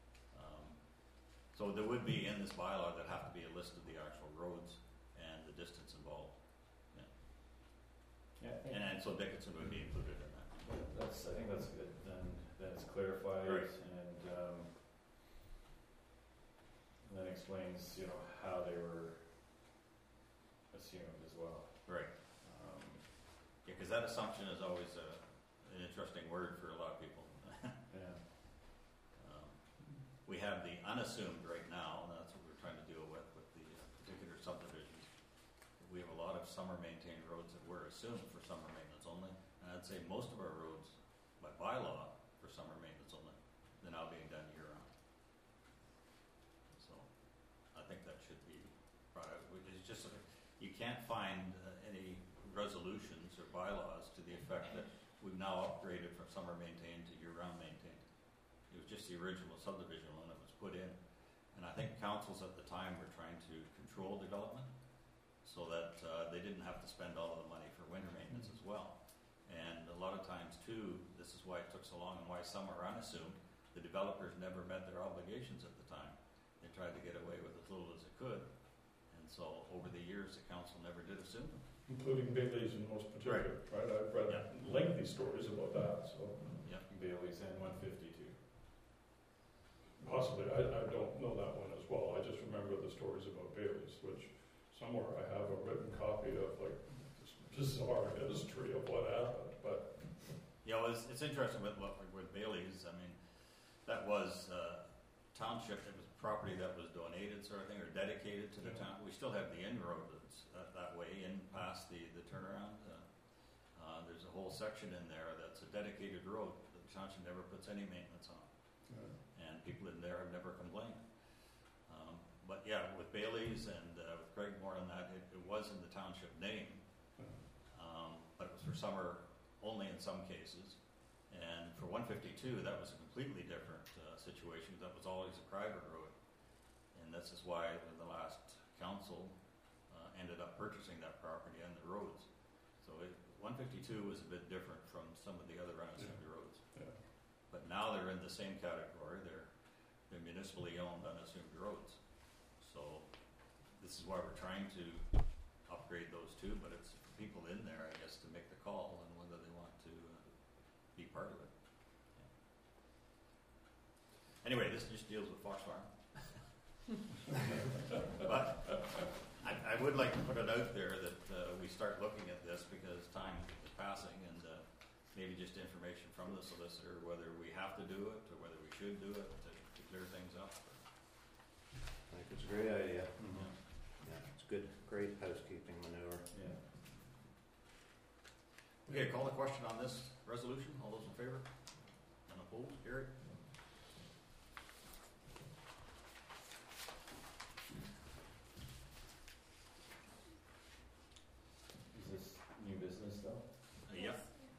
Speaker 2: So there would be in this bylaw that have to be a list of the actual roads and the distance involved.
Speaker 4: yeah, I think
Speaker 2: And so Dickinson would be included in that.
Speaker 4: I think that's good. Then it's clarified
Speaker 2: Right.
Speaker 4: and then explains, how they were assumed as well.
Speaker 2: Right. Yeah, because that assumption is always an interesting word for a lot of people.
Speaker 4: Yeah.
Speaker 2: We have the unassumed right now, and that's what we're trying to deal with the particular subdivisions. We have a lot of summer maintained roads that were assumed for summer maintenance only, and I'd say most of our roads, by bylaw, for summer maintenance only. They're now being done year-round. So, I think that should be brought out. It's just, you can't find any resolutions or bylaws to the effect that we've now upgraded from summer maintained to year-round maintained. It was just the original subdivision when it was put in. And I think councils at the time were trying to control development so that they didn't have to spend all of the money for winter maintenance as well. And a lot of times too, this is why it took so long and why some are unassumed. The developers never met their obligations at the time. They tried to get away with as little as it could. And so over the years, the council never did assume them.
Speaker 5: Including Bailey's in most particular, right? I've read lengthy stories about that, so.
Speaker 2: Yeah.
Speaker 4: Bailey's and 152.
Speaker 5: Possibly, I don't know that one as well. I just remember the stories about Bailey's, which somewhere I have a written copy of, like, this bizarre history of what happened, but.
Speaker 2: Yeah, well, it's interesting with Bailey's. I mean, that was township. It was property that was donated, sort of thing, or dedicated to the town. We still have the inroads that way in past the turnaround. there's a whole section in there that's a dedicated road that the township never puts any maintenance on. And people in there have never complained. But yeah, with Bailey's and with Craigmore and that, it was in the township name, but it was for summer only in some cases. And for 152, that was a completely different situation. That was always a private road. And this is why the last council ended up purchasing that property and the roads. So 152 was a bit different from some of the other unassuming roads.
Speaker 5: Yeah.
Speaker 2: But now they're in the same category. They're municipally owned unassuming roads. So this is why we're trying to upgrade those two, but it's for people in there, I guess, to make the call on whether they want to be part of it. Yeah. Anyway, this just deals with Fox Farm. But I would like to put it out there that we start looking at this because time is passing, and maybe just information from the solicitor whether we have to do it or whether we should do it to clear things up.
Speaker 1: I think it's a great idea.
Speaker 2: Mm-hmm.
Speaker 1: Yeah, it's good, great housekeeping maneuver.
Speaker 4: Yeah.
Speaker 2: Okay, call the question on this resolution. All those in favor? None opposed? Carried.
Speaker 4: Is this new business though?
Speaker 2: Yep.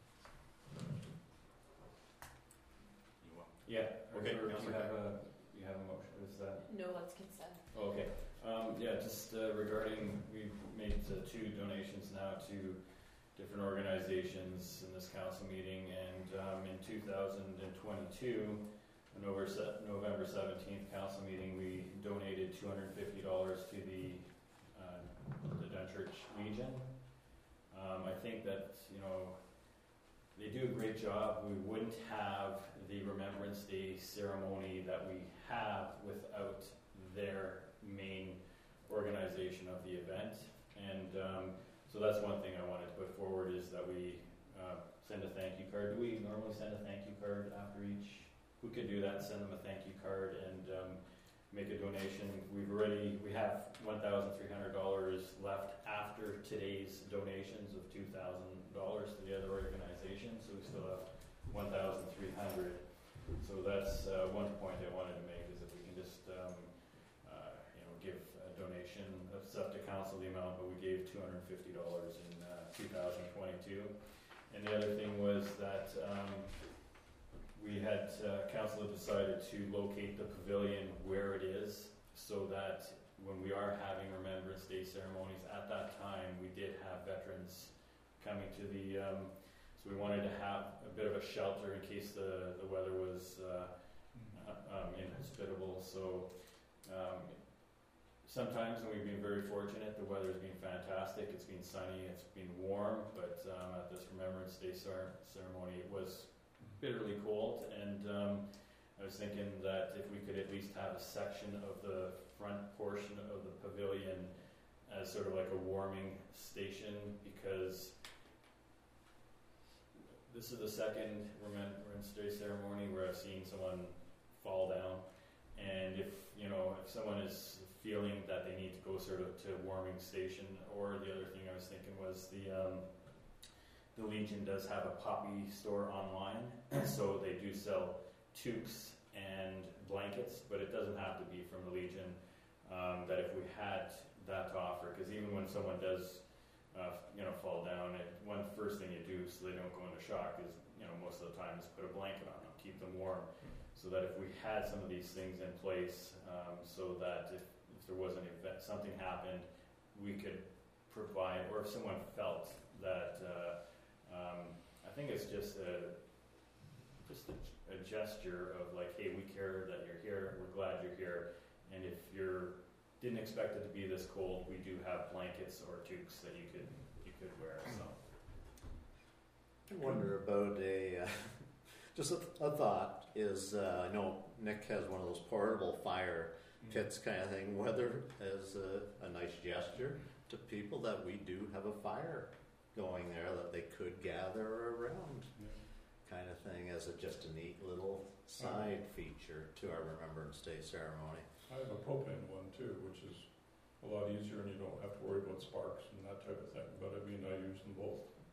Speaker 2: You want?
Speaker 4: Yeah.
Speaker 2: Okay,
Speaker 4: Or do
Speaker 2: Councillor.
Speaker 4: you have a motion? Is that?
Speaker 7: No, let's consent.
Speaker 4: Oh, okay. Yeah, just regarding, we've made 2 donations now to different organizations in this council meeting, and in 2022, November 17th council meeting, we donated $250 to the Dunchurch Legion. I think that, they do a great job. We wouldn't have the Remembrance Day ceremony that we have without their main organization of the event. And so that's one thing I wanted to put forward, is that we send a thank you card. Do we normally send a thank you card after each? We could do that, send them a thank you card and make a donation. We have $1,300 left after today's donations of $2,000 to the other organization, so we still have $1,300. So that's one point I wanted to make, is if we can just give a donation. That's up to council the amount, but we gave $250 in 2022. And the other thing was that we had council decided to locate the pavilion where it is, so that when we are having Remembrance Day ceremonies, at that time we did have veterans coming to the. So we wanted to have a bit of a shelter in case the weather was inhospitable. So. Sometimes, and we've been very fortunate, the weather's been fantastic, it's been sunny, it's been warm, but at this Remembrance Day ceremony it was bitterly cold, and I was thinking that if we could at least have a section of the front portion of the pavilion as sort of like a warming station, because this is the second Remembrance Day ceremony where I've seen someone fall down, and if someone is feeling that they need to go sort of to a warming station, or the other thing I was thinking was the Legion does have a poppy store online, so they do sell toques and blankets, but it doesn't have to be from the Legion. That if we had that to offer, because even when someone does fall down, one first thing you do so they don't go into shock is most of the time is put a blanket on them, keep them warm. So that if we had some of these things in place, so that if there was an event, something happened, we could provide, or if someone felt that, I think it's just a gesture of like, hey, we care that you're here, we're glad you're here, and if you didn't expect it to be this cold, we do have blankets or toques that you could wear. So
Speaker 1: I wonder about just a thought is, I know Nick has one of those portable fire pits kind of thing, whether as a nice gesture to people that we do have a fire going there that they could gather around, kind of thing, as just a neat little side feature to our Remembrance Day ceremony.
Speaker 5: I have a propane one too, which is a lot easier, and you don't have to worry about sparks and that type of thing, but I mean, I use them both.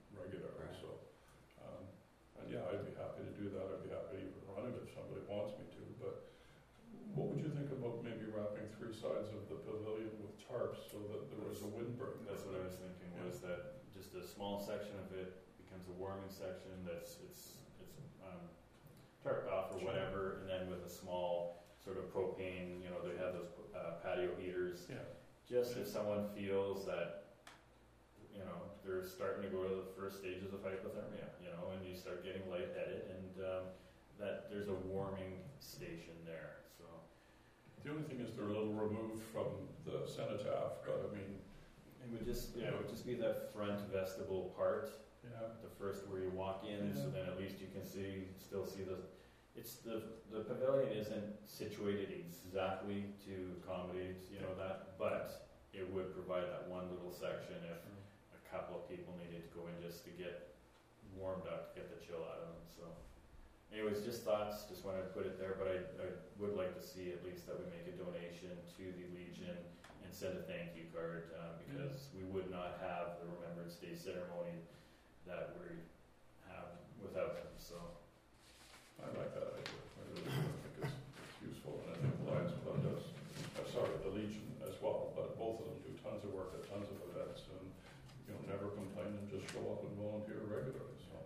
Speaker 5: regularly,
Speaker 1: Right.
Speaker 5: so. And yeah, I'd be happy to do that, I'd be happy to even run it if somebody wants me to, but what would you think about maybe wrapping 3 sides of the pavilion with tarps so that there was a wind break?
Speaker 4: That's what I was thinking, was that just a small section of it becomes a warming section that's, it's tarped off or whatever, and then with a small sort of propane, they have those patio heaters.
Speaker 5: Yeah,
Speaker 4: Just if someone feels that, they're starting to go to the first stages of hypothermia, and you start getting lightheaded, and that there's a warming station there. So
Speaker 5: the only thing is they're a little removed from the cenotaph, but I mean,
Speaker 4: it would just be that front vestibule part,
Speaker 5: yeah,
Speaker 4: the first where you walk in, so then at least you can still see the pavilion isn't situated exactly to accommodate, that, but it would provide that one little section if a couple of people needed to go in just to get warmed up, to get the chill out of them. So anyways, just thoughts, just wanted to put it there, but I would like to see at least that we make a donation to the Legion and send a thank you card, because we would not have the Remembrance Day ceremony that we have without them. So
Speaker 5: I like that idea. I really do think it's useful, and I think the Lions Club does, the Legion as well, but both of them do tons of work at tons of events, and never complain and just show up and volunteer regularly, so.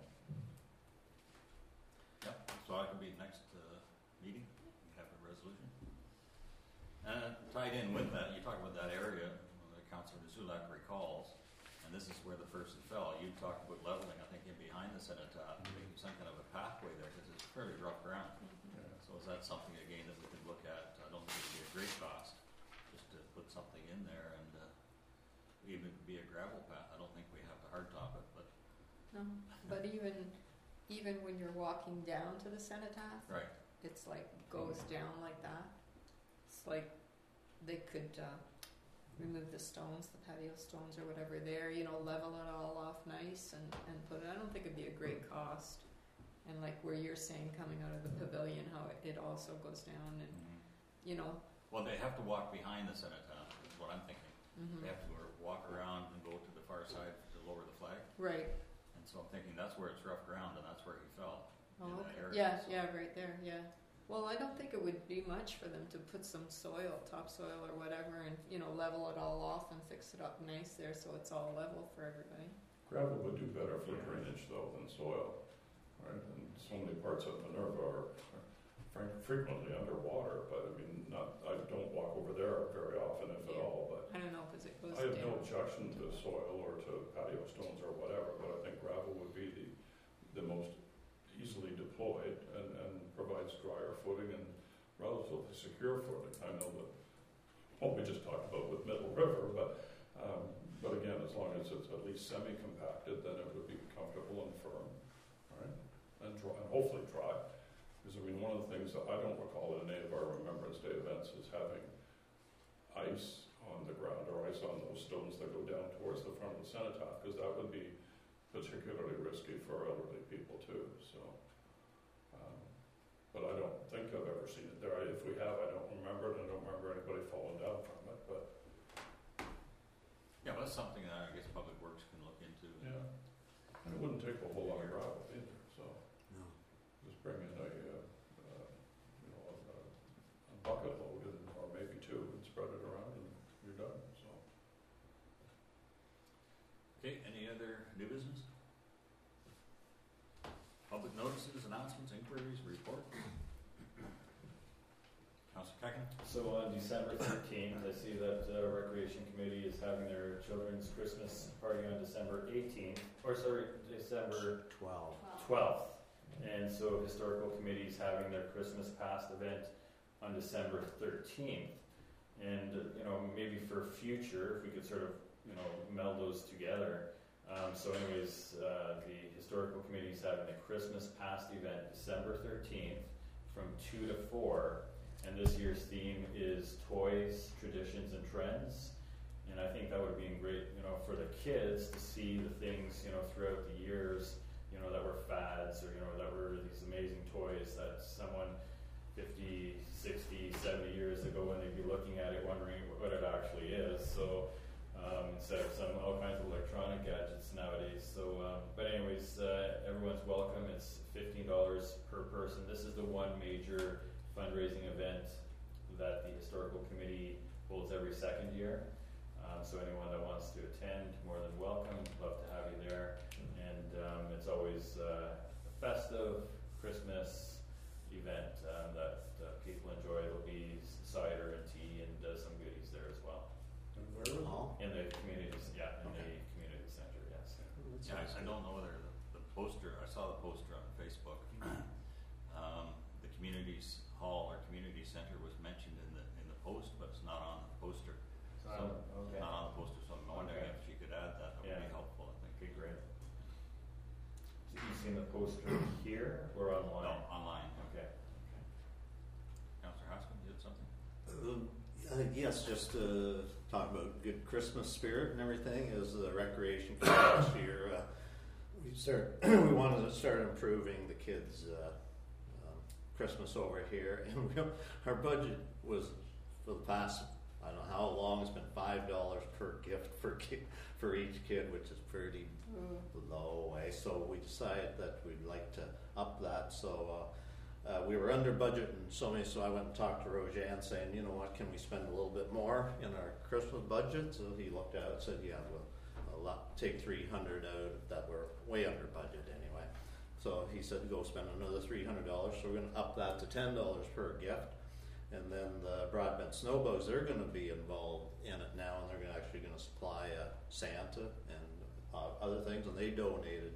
Speaker 2: Yep, so I could be next meeting, we have a resolution. Tied in with that, you talk about that area that Councillor Zulak recalls, and this is where the person fell. You talked about leveling, I think, in behind the cenotaph, making some kind of a pathway there, because it's fairly rough ground.
Speaker 5: Yeah.
Speaker 2: So is that something, again, that we could look at? I don't think it'd be a great cost, just to put something in there, and even if it be a gravel path. I don't think we have to hardtop it, but
Speaker 3: No, but even when you're walking down to the cenotaph,
Speaker 2: right.
Speaker 3: it's like goes down like that. It's like they could remove the stones, the patio stones or whatever there, level it all off nice and put it. I don't think it'd be a great cost. And like where you're saying coming out of the pavilion, how it also goes down and,
Speaker 2: Well, they have to walk behind the cenotaph, is what I'm thinking.
Speaker 3: mhm.
Speaker 2: They have to walk around and go to the far side to lower the flag.
Speaker 3: Right.
Speaker 2: And so I'm thinking that's where it's rough ground, and that's where he fell.
Speaker 3: Oh,
Speaker 2: in that
Speaker 3: okay.
Speaker 2: area,
Speaker 3: Yeah,
Speaker 2: so-
Speaker 3: yeah, right there, yeah. Well, I don't think it would be much for them to put some topsoil or whatever, and, level it all off and fix it up nice there so it's all level for everybody.
Speaker 5: Gravel would do better for drainage though than soil, right? And so many parts of Minerva are frequently underwater, but I mean, I don't walk over there very often, if at
Speaker 3: Yeah.
Speaker 5: all, but
Speaker 3: I don't know, because it goes
Speaker 5: I have no
Speaker 3: down.
Speaker 5: objection to soil or to patio stones or whatever, but I think gravel would be the most easily deployed and provides drier footing and relatively secure footing. I know that what we just talked about with Middle River, but again, as long as it's at least semi-compacted, then it would be comfortable and firm, right? And dry, and hopefully dry. Because I mean, one of the things that I don't recall at any of our Remembrance Day events is having ice on the ground or ice on those stones that go down towards the front of the cenotaph, because that would be particularly risky for elderly people too. So, but I don't think I've ever seen it there. If we have, I don't remember it. I don't remember anybody falling down from it. But
Speaker 2: Yeah, but that's something that I guess Public Works can look into.
Speaker 5: yeah, and it wouldn't take a whole lot of gravel either. So
Speaker 1: No.
Speaker 5: just bring in a bucket load or maybe two and spread it around and you're done. So.
Speaker 2: Okay, any other new business? Public notices, announcements, inquiries, reports? Councilor Kagan?
Speaker 4: So on December 13th, I see that Recreation Committee is having their children's Christmas party on December 12th. And so Historical Committee is having their Christmas past event on December 13th. And, maybe for future, if we could sort of, meld those together. So anyways, the Historical Committee is having a Christmas past event December 13th from 2 to 4. And this year's theme is Toys, Traditions, and Trends. And I think that would be great, for the kids to see the things, throughout the years, that were fads or, that were these amazing toys that someone 50, 60, 70 years ago when they'd be looking at it wondering what it actually is. So instead of all kinds of electronic gadgets nowadays. So, but anyways, everyone's welcome. It's $15 per person. This is the one major fundraising event that the historical committee holds every second year. So anyone that wants to attend, more than welcome. Love to have you there. And it's always a festive Christmas event that people enjoy. There'll be cider and tea and some goodies there as well.
Speaker 5: And where is it?
Speaker 1: Oh,
Speaker 4: In the communities, yeah, in
Speaker 1: Okay.
Speaker 4: the community center, yes.
Speaker 1: that
Speaker 2: Yeah,
Speaker 1: sounds
Speaker 2: I
Speaker 1: good.
Speaker 2: don't know whether the poster, I saw the poster on Facebook. The communities hall or community center was mentioned in the post, but it's not on the poster. So,
Speaker 4: Okay.
Speaker 2: not on the poster, so I'm wondering
Speaker 4: Okay.
Speaker 2: if you could add that, that would
Speaker 4: Yeah.
Speaker 2: be helpful, I think.
Speaker 4: Okay, great. So you've seen the poster here or online?
Speaker 2: No, online.
Speaker 4: Okay.
Speaker 2: Councillor Haskell, you had something?
Speaker 1: Yes, just to talk about good Christmas spirit and everything. As the recreation last year, we wanted to start improving the kids' Christmas over here, and our budget was for the past, I don't know how long, it's been $5 per gift for each kid, which is pretty low way. So we decided that we'd like to up that. So we were under budget and so I went and talked to Rojan saying, you know what, can we spend a little bit more in our Christmas budget? So he looked at it and said, yeah, we'll take $300 out that we're way under budget anyway. So he said, go spend another $300. So we're going to up that to $10 per gift. And then the Broadbent Snowbows, they're going to be involved in it now, and they're actually going to supply Santa and other things. And they donated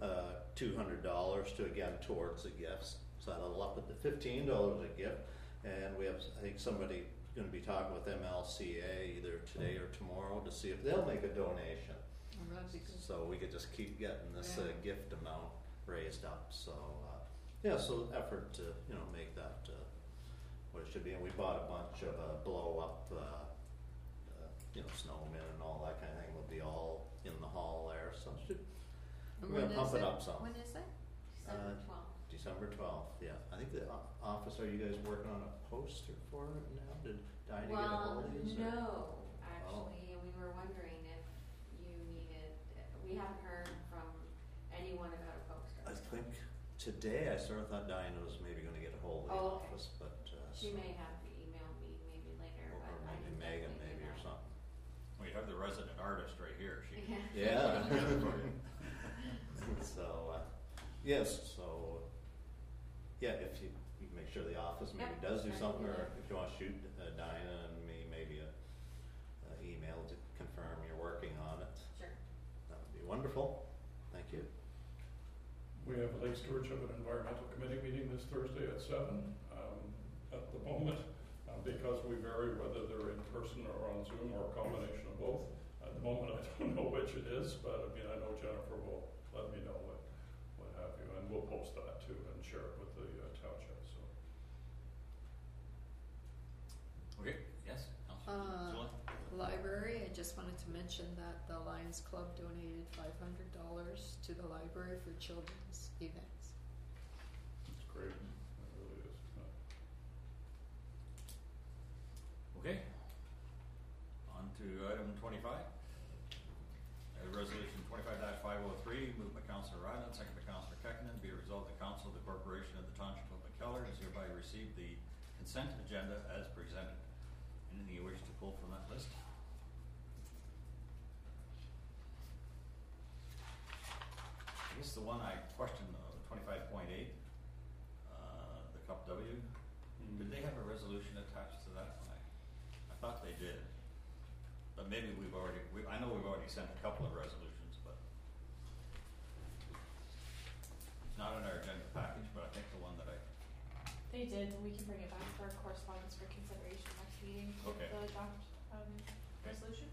Speaker 1: $200 towards the gifts. So that'll up it to $15 a gift. And we have, I think, somebody going to be talking with MLCA either today or tomorrow to see if they'll make a donation.
Speaker 3: Oh, that'd be good.
Speaker 1: So we could just keep getting this
Speaker 3: Yeah.
Speaker 1: gift amount raised up. So so effort to make that what it should be. And we bought a bunch of blow up snowmen and all that kind of thing. Will be all in the hall there. So
Speaker 3: And
Speaker 1: we're
Speaker 3: when
Speaker 1: gonna pump
Speaker 3: is
Speaker 1: it up some.
Speaker 3: When is that?
Speaker 6: December 12th.
Speaker 1: December 12th. Yeah, I think the office. Are you guys working on a poster for it now? Did Dinah get a
Speaker 6: Well,
Speaker 1: hold of these? or-
Speaker 6: no, actually, we were wondering if you needed, we haven't heard from anyone about a poster.
Speaker 1: I think today I sort of thought Dinah was maybe going to get a hold of the
Speaker 6: Oh, okay.
Speaker 1: office, but
Speaker 6: She may have to email me maybe later,
Speaker 1: or
Speaker 6: but I
Speaker 1: maybe
Speaker 6: can
Speaker 1: Megan
Speaker 6: definitely
Speaker 1: maybe
Speaker 6: do
Speaker 1: or
Speaker 6: that.
Speaker 1: something.
Speaker 2: We have the resident artist right here. She can
Speaker 6: Yeah.
Speaker 1: Yeah.
Speaker 2: put it together for you.
Speaker 1: So yes, so if you can make sure the office maybe
Speaker 6: Yep,
Speaker 1: does do
Speaker 6: I can
Speaker 1: something,
Speaker 6: do
Speaker 1: or
Speaker 6: that.
Speaker 1: if you want to shoot Dinah and me maybe a email to confirm you're working on it,
Speaker 6: Sure.
Speaker 1: that would be wonderful. Thank you.
Speaker 5: We have a Lake Stewardship and Environmental Committee meeting this Thursday at 7. At the moment, because we vary whether they're in person or on Zoom or a combination of both. At the moment, I don't know which it is, but I know Jennifer will let me know what have you, and we'll post that too and share it with the township. So
Speaker 2: Okay, yes, Councillor Zula?
Speaker 3: Library, I just wanted to mention that the Lions Club donated $500 to the library for children's events.
Speaker 5: it's great. It really is.
Speaker 2: Okay. On to item 25. Resolution 25-503, moved by Councillor Ryland, second by Councillor Kekkonen. Be it resolved, the Council of the Corporation of the Township of McKellar has hereby received the consent agenda as presented. Anything you wish to pull from that list? I guess the one I questioned, 25.8, the Cup W. Did they have a resolution attached to that one? I thought they did. But maybe I know we've already sent a couple of resolutions, but it's not in our agenda package, but I think the one that
Speaker 7: They did, and we can bring it back for correspondence for consideration next meeting with
Speaker 2: Okay.
Speaker 7: the draft resolution.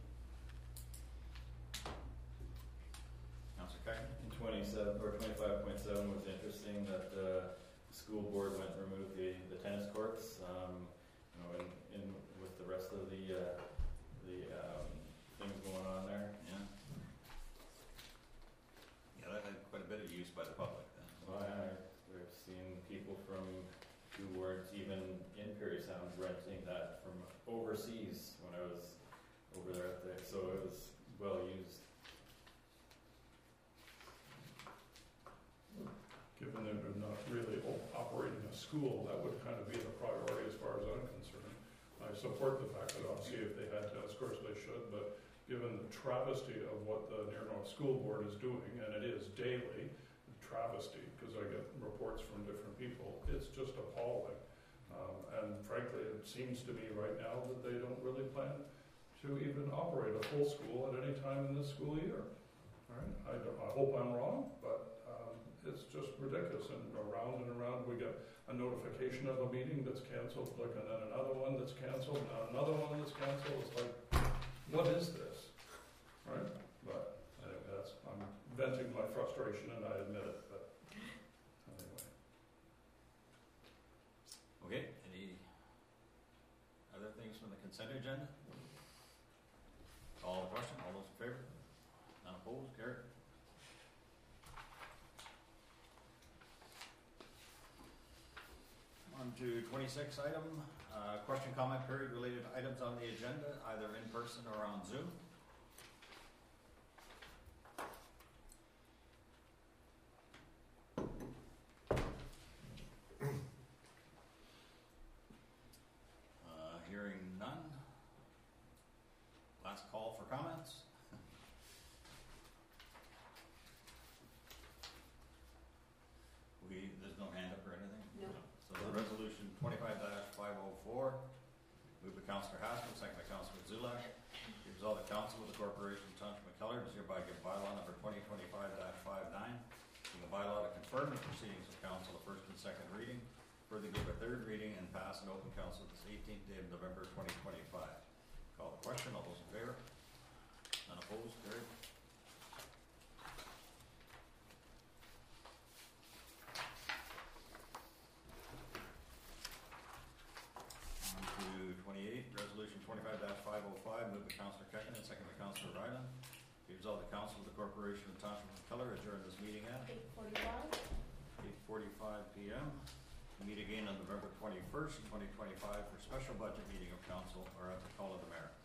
Speaker 2: Councillor Kekkonen?
Speaker 4: In 27 or 25.7 was interesting that the school board went and removed the tennis courts. In with the rest of the things going on there.
Speaker 2: Yeah. Yeah, that had quite a bit of use by the public then.
Speaker 4: Well, I've seen people who weren't even in Perry Sound renting that from overseas when I was over there at the, so it was well used.
Speaker 5: Given that they're not really operating a school, that would kind of be the priority as far as I'm concerned. I support the fact that obviously if they had to, of course they should, but given the travesty of what the Near North School Board is doing, and it is daily, travesty, because I get reports from different people, it's just appalling. And frankly, it seems to me right now that they don't really plan to even operate a full school at any time in this school year. Right? I hope I'm wrong, but it's just ridiculous. And around we get a notification of a meeting that's canceled, like, and then another one that's canceled, and another one that's canceled. It's like, what is this? Right? But anyway, I'm venting my frustration, and I admit it. But anyway.
Speaker 2: Okay, any other things from the consent agenda? Call the question, all those in favor? None opposed, carried. On to 26 item, question comment period related to items on the agenda, either in person or on Zoom. Hearing none. Last call for comments. There's no hand up or anything?
Speaker 6: No.
Speaker 2: So the resolution 25-504, moved by Councillor Haskell, second by Councillor Zulak. Be resolved that Council of the Corporation of Township of McKellar does hereby give bylaw number 2025-59, being a bylaw to confirm the proceedings of council the first and second reading, further give a third reading and pass an open council this 18th day of November 2025. Call the question. All those in favor? None opposed? Carried. On to 28, resolution 25-505, moved by Councillor Kekin and second by Councillor Ryland. Be resolved the council of the Corporation of Township of McKellar adjourn this meeting at 8:45 p.m. Meet again on November 21st, 2025 for special budget meeting of council or at the call of the mayor.